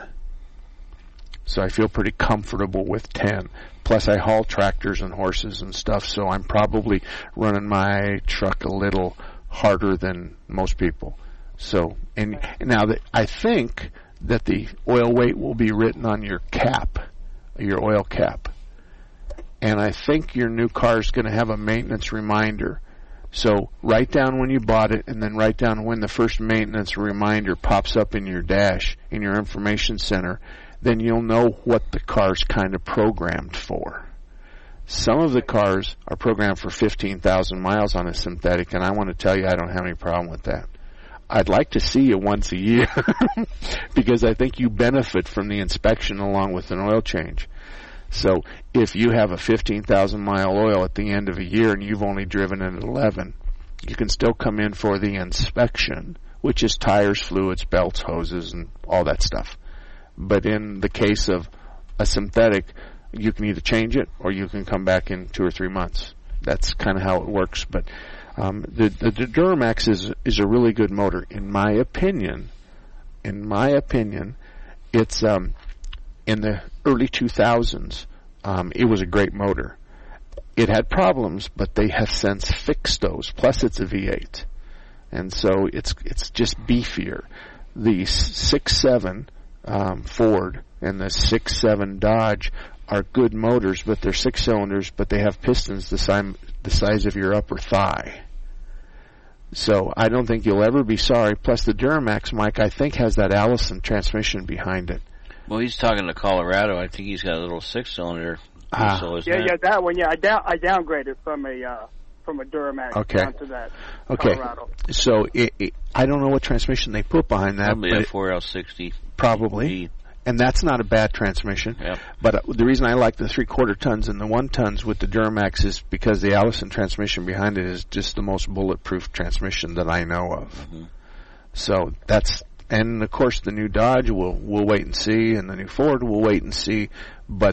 So I feel pretty comfortable with 10. Plus I haul tractors and horses and stuff, so I'm probably running my truck a little harder than most people. So, and now that I think that the oil weight will be written on your cap, your oil cap. And I think your new car is going to have a maintenance reminder. So write down when you bought it, and then write down when the first maintenance reminder pops up in your dash, in your information center. Then you'll know what the car's kind of programmed for. Some of the cars are programmed for 15,000 miles on a synthetic, and I want to tell you I don't have any problem with that. I'd like to see you once a year because I think you benefit from the inspection along with an oil change. So if you have a 15,000-mile oil at the end of a year and you've only driven it at 11, you can still come in for the inspection, which is tires, fluids, belts, hoses, and all that stuff. But in the case of a synthetic, you can either change it or you can come back in 2 or 3 months. That's kind of how it works. But the Duramax is a really good motor, in my opinion. It's in the early 2000s. It was a great motor. It had problems, but they have since fixed those. Plus, it's a V8, and so it's just beefier. The 6.7 Ford and the 6.7 Dodge are good motors, but they're 6 cylinders, but they have pistons the size of your upper thigh. So I don't think you'll ever be sorry. Plus the Duramax, Mike, I think has that Allison transmission behind it. Well, he's talking to Colorado. I think he's got a little 6-cylinder. Yeah, that one. Yeah, I downgraded from a Duramax down to that Colorado. So I don't know what transmission they put behind that. Probably a 4L60. Probably. And that's not a bad transmission. Yep. But the reason I like the 3/4 tons and the 1 tons with the Duramax is because the Allison transmission behind it is just the most bulletproof transmission that I know of. Mm-hmm. So that's, and of course the new Dodge we'll wait and see, and the new Ford we'll wait and see. But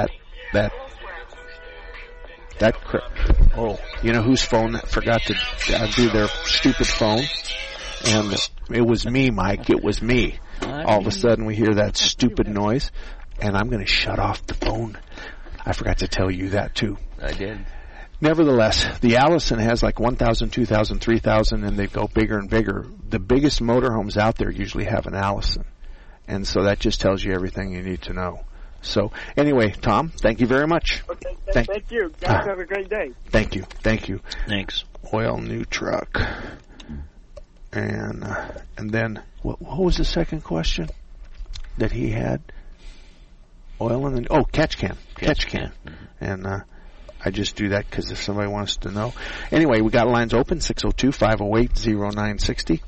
you know whose phone that forgot to do their stupid phone? And it was me, Mike. It was me. All of a sudden we hear that stupid noise, and I'm going to shut off the phone. I forgot to tell you that too. I did. Nevertheless, the Allison has like 1,000, 2,000, 3,000, and they go bigger and bigger. The biggest motorhomes out there usually have an Allison, and so that just tells you everything you need to know. So anyway, Tom, thank you very much. Okay, thank you. Guys, have a great day. Thank you. Thanks. Oil new truck. And then what was the second question that he had? Oil and then catch can. Mm-hmm. And I just do that because if somebody wants to know. Anyway, we got lines open 602-508-0960.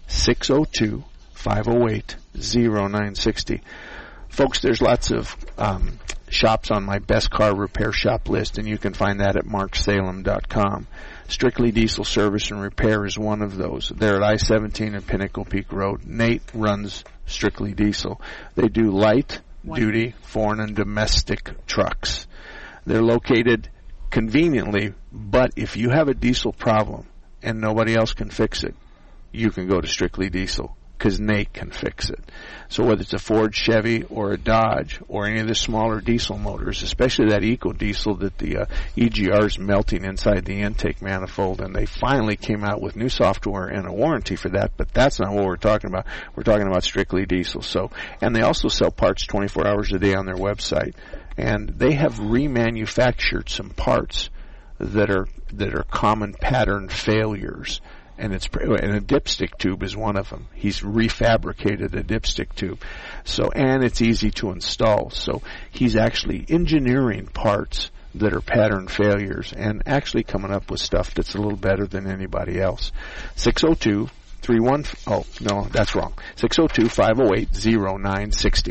602-508-0960. Folks, there's lots of shops on my best car repair shop list, and you can find that at marksalem.com. Strictly Diesel Service and Repair is one of those. They're at I-17 and Pinnacle Peak Road. Nate runs Strictly Diesel. They do light duty, foreign, and domestic trucks. They're located conveniently, but if you have a diesel problem and nobody else can fix it, you can go to Strictly Diesel, because Nate can fix it. So whether it's a Ford, Chevy, or a Dodge, or any of the smaller diesel motors, especially that EcoDiesel that the EGR is melting inside the intake manifold, and they finally came out with new software and a warranty for that, but that's not what we're talking about. We're talking about Strictly Diesel. So, and they also sell parts 24 hours a day on their website, and they have remanufactured some parts that are common pattern failures. And a dipstick tube is one of them. He's refabricated a dipstick tube. So, and it's easy to install. So he's actually engineering parts that are pattern failures and actually coming up with stuff that's a little better than anybody else. 602-508-0960.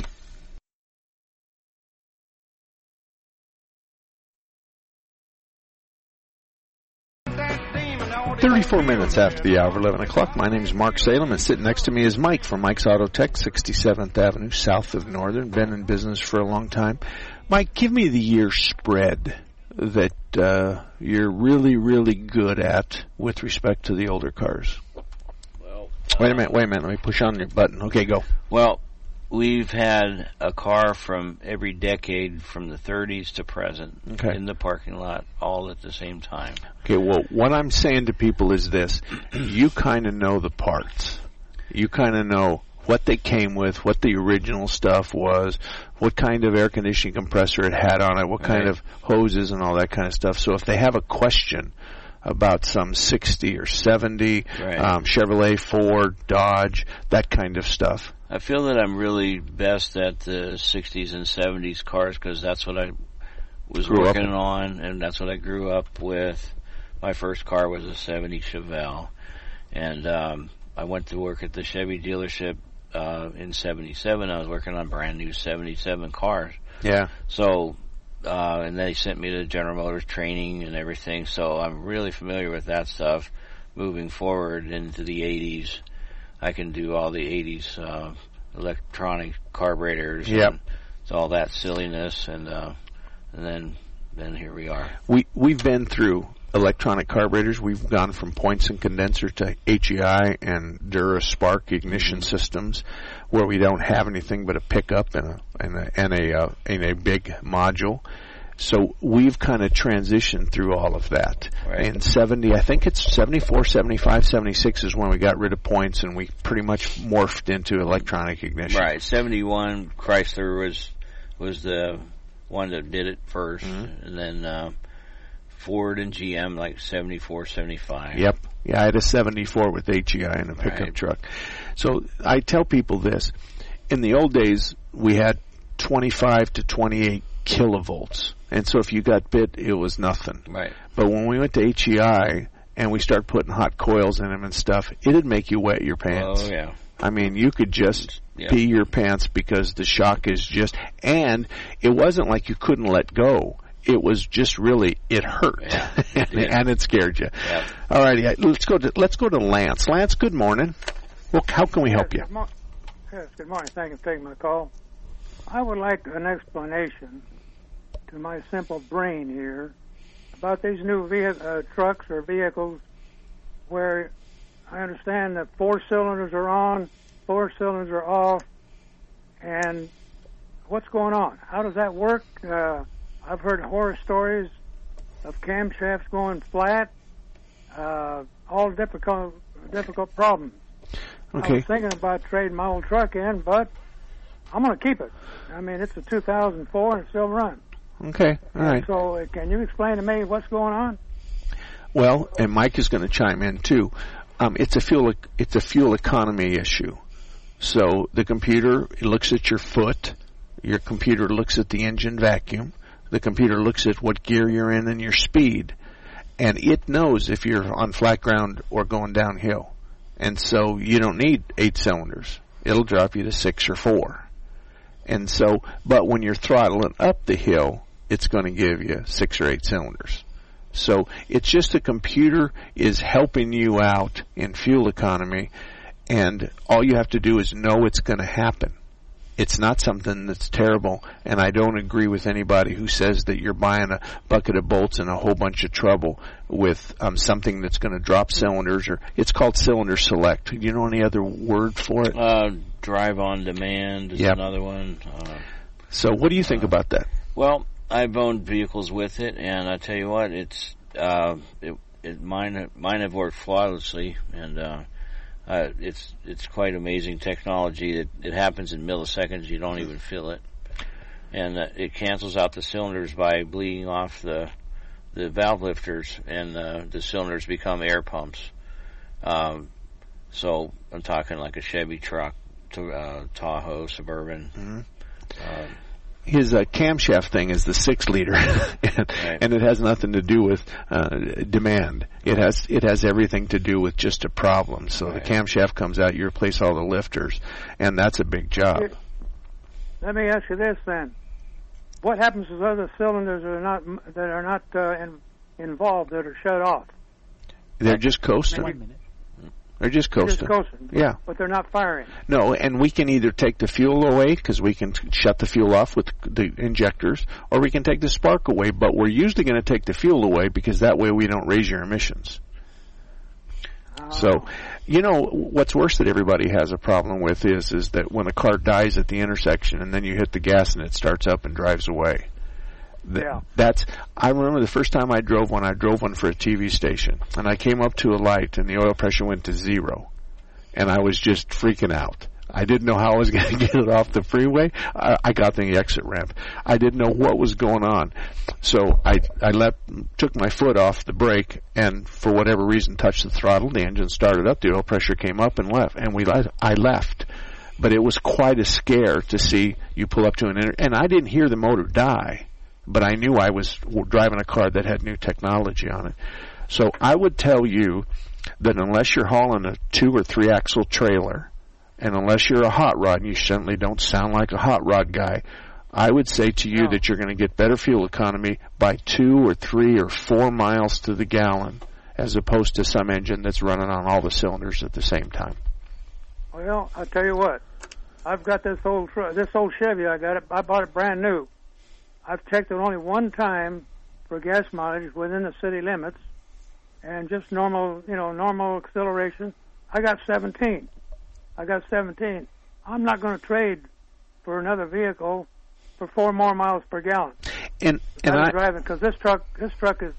34 minutes after the hour of 11 o'clock. My name is Mark Salem, and sitting next to me is Mike from Mike's Auto Tech, 67th Avenue, south of Northern. Been in business for a long time. Mike, give me the year spread that you're really, really good at with respect to the older cars. Well, wait a minute. Let me push on your button. Okay, go. Well, we've had a car from every decade from the 30s to present in the parking lot all at the same time. Okay, well, what I'm saying to people is this. You kind of know the parts. You kind of know what they came with, what the original stuff was, what kind of air conditioning compressor it had on it, what kind of hoses and all that kind of stuff. So if they have a question about some 60 or 70, Chevrolet, Ford, Dodge, that kind of stuff, I feel that I'm really best at the 60s and 70s cars because that's what I was working on, and that's what I grew up with. My first car was a 70 Chevelle, and I went to work at the Chevy dealership in 77. I was working on brand new 77 cars. Yeah. So, and they sent me to General Motors training and everything, so I'm really familiar with that stuff. Moving forward into the 80s, I can do all the 80s electronic carburetors and all that silliness, and then here we are. We've been through electronic carburetors. We've gone from points and condenser to HEI and Dura Spark ignition systems, where we don't have anything but a pickup and a big module. So we've kind of transitioned through all of that. Right. In 70, I think it's 74, 75, 76 is when we got rid of points and we pretty much morphed into electronic ignition. Right. 71, Chrysler was the one that did it first, and then Ford and GM like 74, 75. Yep. Yeah, I had a 74 with HEI and a pickup truck. So I tell people this. In the old days, we had 25 to 28 kilovolts. And so if you got bit, it was nothing. Right. But when we went to HEI and we started putting hot coils in them and stuff, it'd make you wet your pants. Oh, yeah. I mean, you could just pee your pants because the shock is just... And it wasn't like you couldn't let go. It was just really, it hurt. Yeah. and it scared you. Yeah. All righty, let's go to Lance. Lance, good morning. Well, how can we help you? Yes, good morning. Thank you for taking my call. I would like an explanation to my simple brain here about these new trucks or vehicles where I understand that 4 cylinders are on, 4 cylinders are off, and what's going on? How does that work? I've heard horror stories of camshafts going flat, all difficult problems. Okay. I was thinking about trading my old truck in, but I'm going to keep it. I mean, it's a 2004 and it's still running. Okay, all right. So can you explain to me what's going on? Well, and Mike is going to chime in too. It's a fuel economy issue. So the computer looks at your foot. Your computer looks at the engine vacuum. The computer looks at what gear you're in and your speed. And it knows if you're on flat ground or going downhill. And so you don't need 8 cylinders. It'll drop you to 6 or 4. And so, but when you're throttling up the hill, it's going to give you 6 or 8 cylinders. So it's just the computer is helping you out in fuel economy, and all you have to do is know it's going to happen. It's not something that's terrible, and I don't agree with anybody who says that you're buying a bucket of bolts and a whole bunch of trouble with something that's going to drop cylinders, or it's called cylinder select. Do you know any other word for it? Drive on demand is Yep. another one. So what do you think about that? Well, I've owned vehicles with it, and I tell you what, mine have worked flawlessly, and it's quite amazing technology. It happens in milliseconds. You don't even feel it, and it cancels out the cylinders by bleeding off the valve lifters, and the cylinders become air pumps. So I'm talking like a Chevy truck, Tahoe, Suburban. Mm-hmm. His camshaft thing is the 6-liter, and it has nothing to do with demand. It has everything to do with just a problem. So the camshaft comes out, you replace all the lifters, and that's a big job. Let me ask you this then: what happens to other cylinders that are not involved, that are shut off? They're just coasting. They're just coasting. Yeah. But they're not firing. No, and we can either take the fuel away, because we can shut the fuel off with the injectors, or we can take the spark away, but we're usually going to take the fuel away, because that way we don't raise your emissions. So, you know, what's worse that everybody has a problem with is that when a car dies at the intersection and then you hit the gas and it starts up and drives away. I remember the first time I drove one for a TV station, and I came up to a light and the oil pressure went to 0, and I was just freaking out. I didn't know how I was going to get it off the freeway. I got the exit ramp. I didn't know what was going on. So I took my foot off the brake, and for whatever reason touched the throttle. The engine started up, the oil pressure came up and left, and I left. But it was quite a scare to see you pull up to and I didn't hear the motor die, but I knew I was driving a car that had new technology on it. So I would tell you that unless you're hauling a 2 or 3 axle trailer, and unless you're a hot rod, and you certainly don't sound like a hot rod guy, I would say to you that you're going to get better fuel economy by 2 or 3 or 4 miles to the gallon, as opposed to some engine that's running on all the cylinders at the same time. Well, I'll tell you what. I've got this old Chevy. I bought it brand new. I've checked it only one time for gas mileage within the city limits, and just normal acceleration. I got 17. I'm not going to trade for another vehicle for 4 more miles per gallon. And I'm driving, because this truck is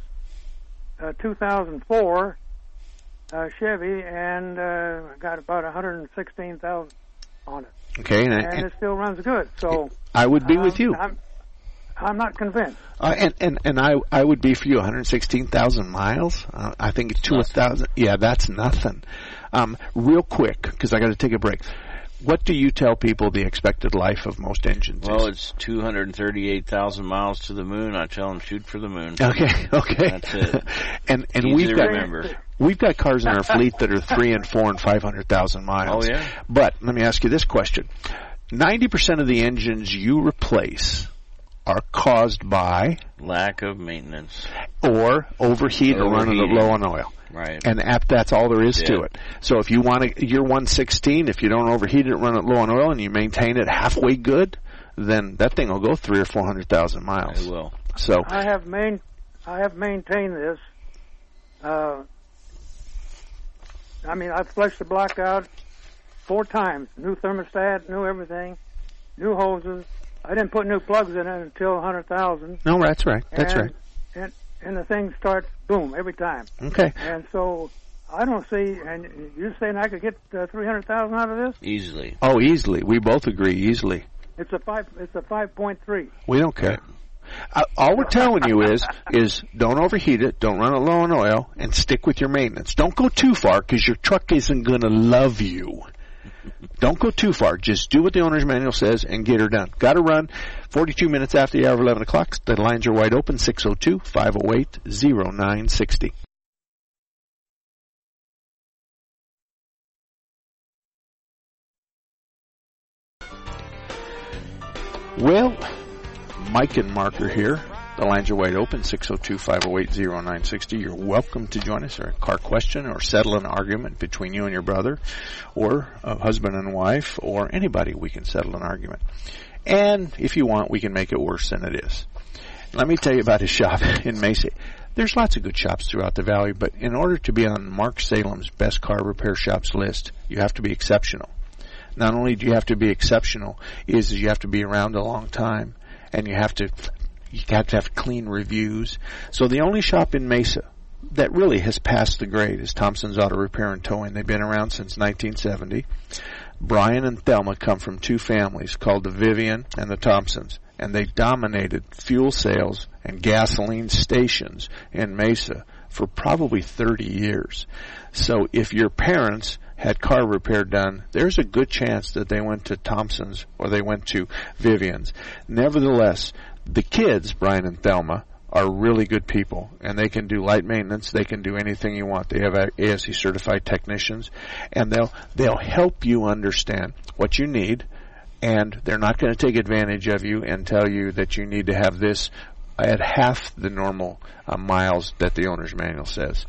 2004 Chevy, and got about 116,000 on it. Okay, and it still runs good. So I would be with you. I'm not convinced. And I would be for you. 116,000 miles. I think it's 2,000. Yeah, that's nothing. Real quick, because I got to take a break. What do you tell people the expected life of most engines is? Well, it's 238,000 miles to the moon. I tell them shoot for the moon. Okay. That's it. and we've got cars in our fleet that are 3 and 4 and 500,000 miles. Oh yeah. But let me ask you this question: 90% of the engines you replace are caused by lack of maintenance or overheat or running low on oil. Right. And that's all there is to it. So if you want your 116, if you don't overheat it, run it low on oil, and you maintain it halfway good, then that thing will go 300,000 or 400,000 miles. It will. So I have maintained this. I've flushed the block out 4 times. New thermostat, new everything, new hoses. I didn't put new plugs in it until 100,000. No, that's right. Right. And the thing starts, boom, every time. Okay. And so I don't see, and you're saying I could get 300,000 out of this? Easily. Oh, easily. We both agree, easily. It's a 5.3. We don't care. All we're telling you is don't overheat it, don't run it low on oil, and stick with your maintenance. Don't go too far, because your truck isn't going to love you. Don't go too far. Just do what the owner's manual says and get her done. Got to run 42 minutes after the hour of 11 o'clock. The lines are wide open, 602-508-0960. Well, Mike and Mark are here. The lines are wide open, 602-508-0960. You're welcome to join us, or a car question, or settle an argument between you and your brother, or a husband and wife, or anybody. We can settle an argument. And if you want, we can make it worse than it is. Let me tell you about his shop in Mesa. There's lots of good shops throughout the valley, but in order to be on Mark Salem's best car repair shops list, you have to be exceptional. Not only do you have to be exceptional, is you have to be around a long time, and you have to have clean reviews. So the only shop in Mesa that really has passed the grade is Thompson's Auto Repair and Towing. They've been around since 1970. Brian and Thelma come from two families called the Vivian and the Thompsons, and they dominated fuel sales and gasoline stations in Mesa for probably 30 years. So if your parents had car repair done, there's a good chance that they went to Thompson's or they went to Vivian's. Nevertheless, the kids, Brian and Thelma, are really good people, and they can do light maintenance. They can do anything you want. They have ASE certified technicians, and they'll help you understand what you need, and they're not going to take advantage of you and tell you that you need to have this at half the normal miles that the owner's manual says.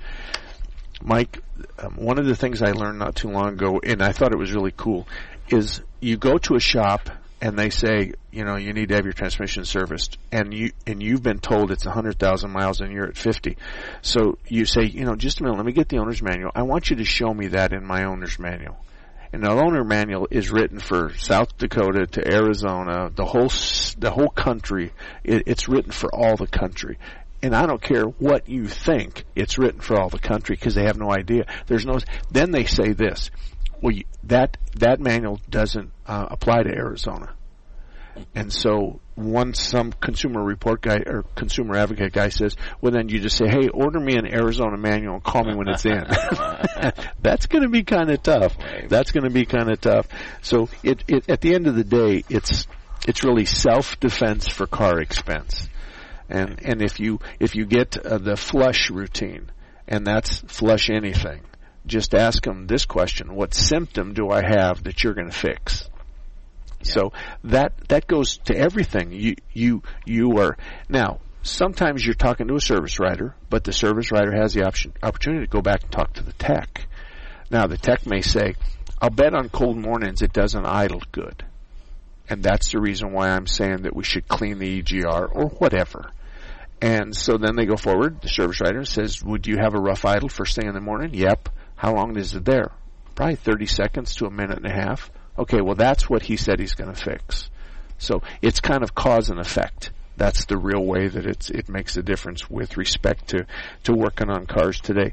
Mike, one of the things I learned not too long ago, and I thought it was really cool, is you go to a shop and they say, you know, you need to have your transmission serviced, and you've been told it's 100,000 miles and you're at 50. So you say, you know, just a minute, let me get the owner's manual. I want you to show me that in my owner's manual. And the owner manual is written for South Dakota to Arizona, the whole country. It's written for all the country. And I don't care what you think, it's written for all the country because they have no idea. Then they say this, well, that manual doesn't apply to Arizona. And so some consumer report guy or consumer advocate guy says, well, then you just say, hey, order me an Arizona manual and call me when it's in. That's going to be kind of tough. That's going to be kind of tough. So at the end of the day, it's really self-defense for car expense. And if you get the flush routine, and that's flush anything, just ask them this question: what symptom do I have that you're going to fix? Yeah. So that goes to everything. You are now. Sometimes you're talking to a service writer, but the service writer has the opportunity to go back and talk to the tech. Now the tech may say, "I'll bet on cold mornings it doesn't idle good," and that's the reason why I'm saying that we should clean the EGR or whatever. And so then they go forward. The service writer says, would you have a rough idle first thing in the morning? Yep. How long is it there? Probably 30 seconds to a minute and a half. Okay, well, that's what he said he's going to fix. So it's kind of cause and effect. That's the real way that it makes a difference with respect to working on cars today.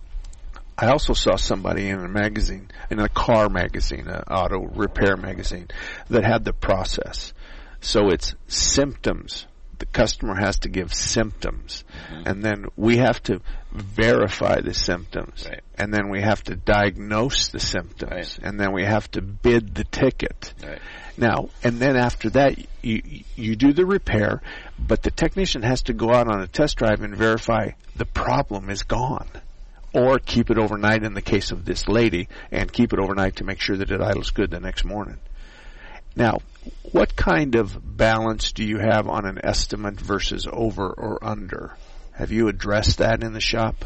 I also saw somebody in a magazine, in a car magazine, an auto repair magazine, that had the process. So it's symptoms. The customer has to give symptoms, and then we have to verify the symptoms, right. And then we have to diagnose the symptoms, right. And then we have to bid the ticket. Right. Now, and then after that, you do the repair, but the technician has to go out on a test drive and verify the problem is gone, or keep it overnight in the case of this lady, and keep it overnight to make sure that it idles good the next morning. Now, what kind of balance do you have on an estimate versus over or under? Have you addressed that in the shop?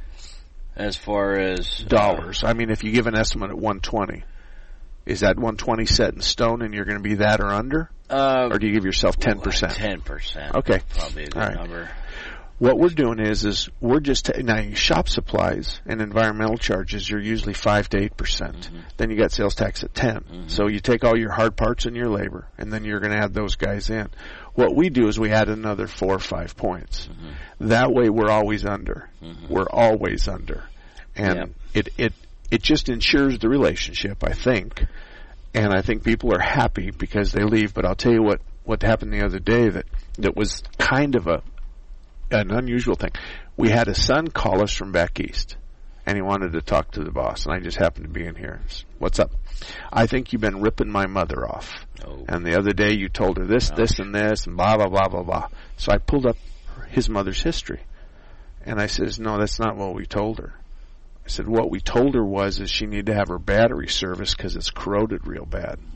As far as dollars. I mean, if you give an estimate at 120, is that 120 set in stone and you're going to be that or under? Or do you give yourself 10%? 10%. Okay. Probably a good number. What we're doing is we're just now shop supplies and environmental charges are usually 5 to 8%. Then you got sales tax at 10. So you take all your hard parts and your labor, and then you're going to add those guys in. What we do is we add another 4 or 5 points. That way we're always under. We're always under, and it just ensures the relationship, I think. And I think people are happy because they leave. But I'll tell you what happened the other day that was kind of an unusual thing. We had a son call us from back east, and he wanted to talk to the boss, and I just happened to be in here. What's up? I think you've been ripping my mother off. Oh. And the other day you told her this, this, and this, and blah, blah, blah, blah, blah. So I pulled up his mother's history, and I says, no, that's not what we told her. I said, what we told her is she needed to have her battery serviced because it's corroded real bad.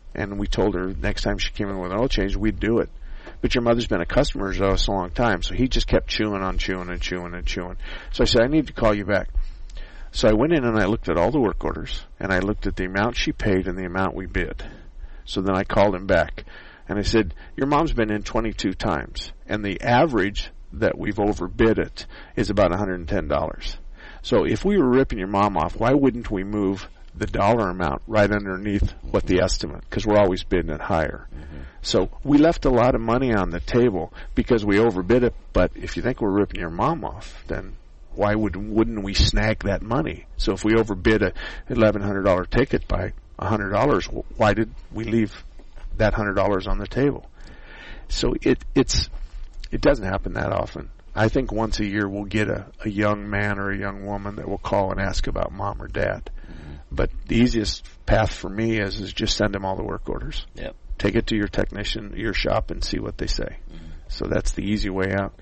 And we told her next time she came in with an oil change, we'd do it. But your mother's been a customer of us a long time, so he just kept chewing on chewing and chewing and chewing. So I said, I need to call you back. So I went in and I looked at all the work orders, and I looked at the amount she paid and the amount we bid. So then I called him back, and I said, your mom's been in 22 times, and the average that we've overbid it is about $110. So if we were ripping your mom off, why wouldn't we move the dollar amount right underneath what the estimate? Because we're always bidding it higher. So we left a lot of money on the table because we overbid it, but if you think we're ripping your mom off, then why wouldn't we snag that money? So if we overbid a $1,100 ticket by $100, why did we leave that $100 on the table? So it doesn't happen that often. I think once a year we'll get a young man or a young woman that will call and ask about mom or dad. But the easiest path for me is just send them all the work orders. Yep. Take it to your technician, your shop, and see what they say. So that's the easy way out.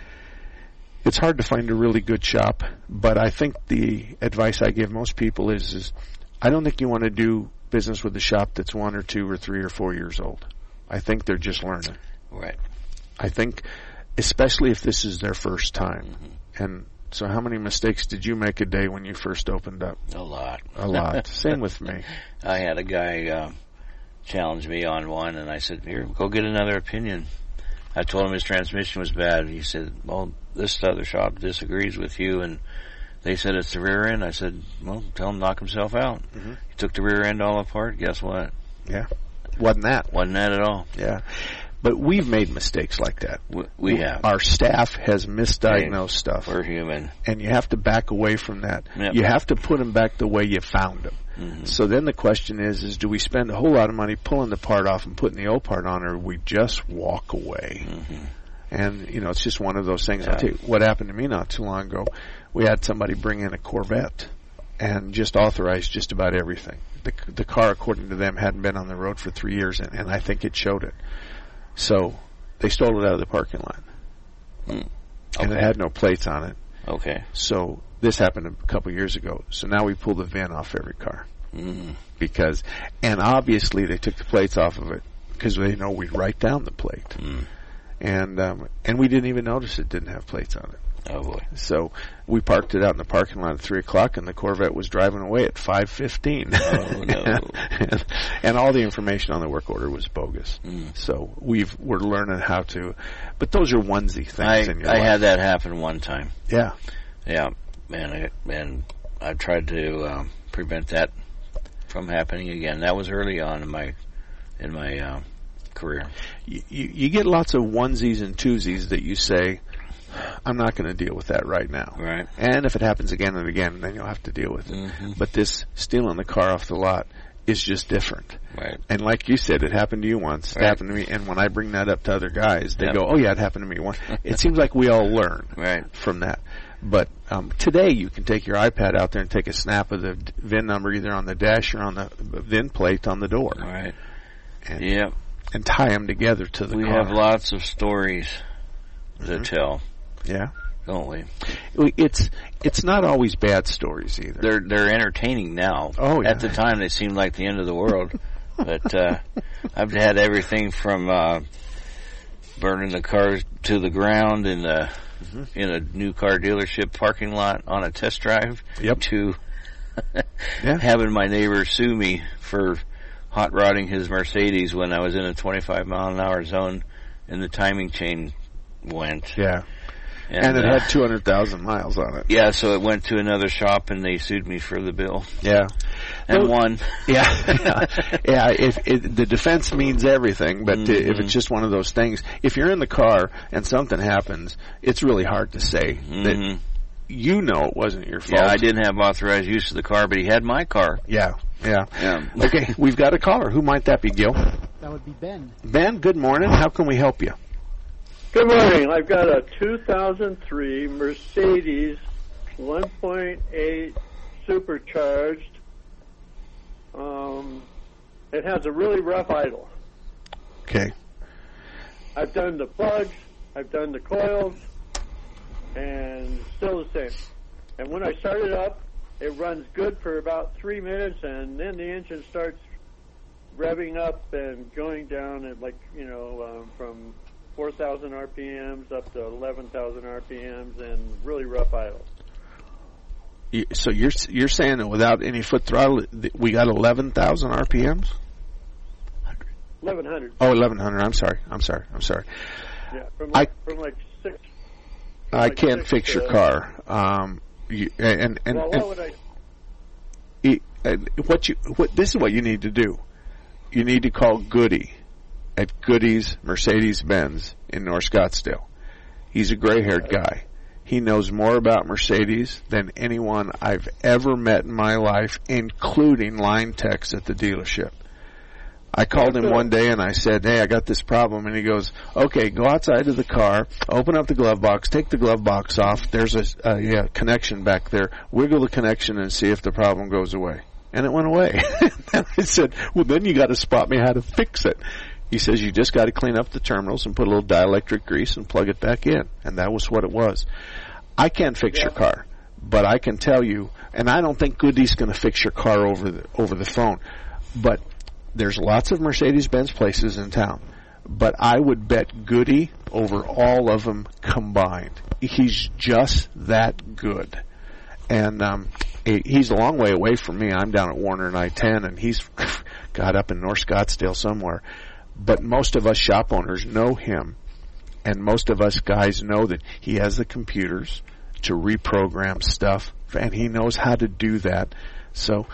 It's hard to find a really good shop, but I think the advice I give most people is I don't think you want to do business with a shop that's 1 or 2 or 3 or 4 years old. I think they're just learning. Right. I think, especially if this is their first time. And so how many mistakes did you make a day when you first opened up? A lot. A lot. Same with me. I had a guy challenge me on one, and I said, here, go get another opinion. I told him his transmission was bad. He said, well, this other shop disagrees with you, and they said it's the rear end. I said, well, tell him to knock himself out. He took the rear end all apart. Guess what? Yeah. Wasn't that at all. Yeah. But we've made mistakes like that. We have. Our staff has misdiagnosed stuff. We're human. And you have to back away from that. Yep. You have to put them back the way you found them. So then the question is do we spend a whole lot of money pulling the part off and putting the old part on, or we just walk away? And, you know, it's just one of those things. I'll tell you what happened to me not too long ago. We had somebody bring in a Corvette and just authorized just about everything. The car, according to them, hadn't been on the road for 3 years, and I think it showed it. So they stole it out of the parking lot. And it had no plates on it. Okay. So this happened a couple years ago. So now we pull the VIN off every car. Because, and obviously they took the plates off of it because they know we'd write down the plate. And we didn't even notice it didn't have plates on it. Oh boy. So we parked it out in the parking lot at 3 o'clock, and the Corvette was driving away at 5:15. Oh no. and all the information on the work order was bogus. So we're learning how to, but those are onesie things in your life. I had that happen one time. Yeah. Yeah. And I tried to prevent that from happening again. That was early on in my career. You get lots of onesies and twosies that you say, I'm not going to deal with that right now. Right. And if it happens again and again, then you'll have to deal with it. But this stealing the car off the lot is just different. Right. And like you said, it happened to you once. It happened to me. And when I bring that up to other guys, they go, oh yeah, it happened to me once. It seems like we all learn from that. But today you can take your iPad out there and take a snap of the VIN number either on the dash or on the VIN plate on the door. Right. And, and tie them together to the car. We have lots of stories to tell. Yeah. Don't we? It's not always bad stories either. They're entertaining now. Oh yeah. At the time they seemed like the end of the world. But I've had everything from burning the cars to the ground in a new car dealership parking lot on a test drive to having my neighbor sue me for hot rodding his Mercedes when I was in a 25 mile an hour zone and the timing chain went. Yeah. And it had 200,000 miles on it. Yeah, so it went to another shop and they sued me for the bill. Yeah. And won. Yeah. The defense means everything, but if it's just one of those things, if you're in the car and something happens, it's really hard to say that you know it wasn't your fault. Yeah, I didn't have authorized use of the car, but he had my car. Yeah. Okay, we've got a caller. Who might that be, Gil? That would be Ben. Ben, good morning. How can we help you? Good morning. I've got a 2003 Mercedes 1.8 supercharged. It has a really rough idle. Okay. I've done the plugs, I've done the coils, and still the same. And when I start it up, it runs good for about 3 minutes, and then the engine starts revving up and going down at from 4,000 RPMs up to 11,000 RPMs and really rough idle. So you're saying that without any foot throttle, we got 11,000 RPMs? 1,100. Oh, 1,100. I'm sorry. Yeah, from like 6. I can't fix your car. What would I? This is what you need to do. You need to call Goody at Goody's Mercedes-Benz in North Scottsdale. He's a gray-haired guy. He knows more about Mercedes than anyone I've ever met in my life, including line techs at the dealership. I called him one day and I said, hey, I got this problem. And he goes, okay, go outside of the car, open up the glove box, take the glove box off. There's a connection back there. Wiggle the connection and see if the problem goes away. And it went away. And I said, well, then you got to spot me how to fix it. He says, you just got to clean up the terminals and put a little dielectric grease and plug it back in. And that was what it was. I can't fix your car, but I can tell you, and I don't think Goody's going to fix your car over the phone, but there's lots of Mercedes-Benz places in town. But I would bet Goody over all of them combined. He's just that good. And he's a long way away from me. I'm down at Warner and I-10, and he's got up in North Scottsdale somewhere. But most of us shop owners know him, and most of us guys know that he has the computers to reprogram stuff, and he knows how to do that. So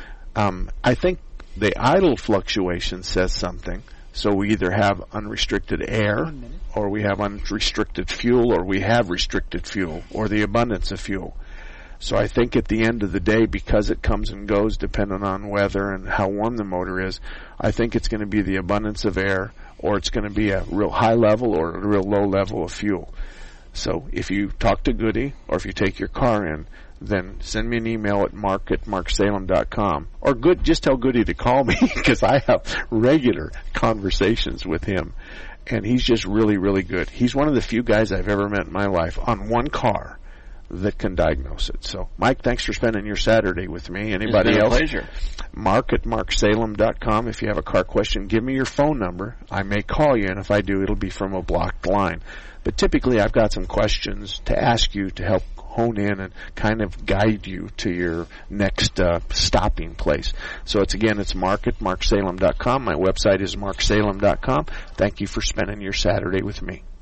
I think the idle fluctuation says something. So we either have unrestricted air, or we have unrestricted fuel, or we have restricted fuel, or the abundance of fuel. So I think at the end of the day, because it comes and goes depending on weather and how warm the motor is, I think it's going to be the abundance of air, or it's going to be a real high level or a real low level of fuel. So if you talk to Goody, or if you take your car in, then send me an email at mark@marksalem.com. Or just tell Goody to call me, because I have regular conversations with him. And he's just really, really good. He's one of the few guys I've ever met in my life on one car that can diagnose it. So, Mike, thanks for spending your Saturday with me. Anybody else? It's been a pleasure. Mark@marksalem.com. If you have a car question, give me your phone number. I may call you, and if I do, it'll be from a blocked line. But typically, I've got some questions to ask you to help hone in and kind of guide you to your next stopping place. So it's mark@marksalem.com. My website is marksalem.com. Thank you for spending your Saturday with me.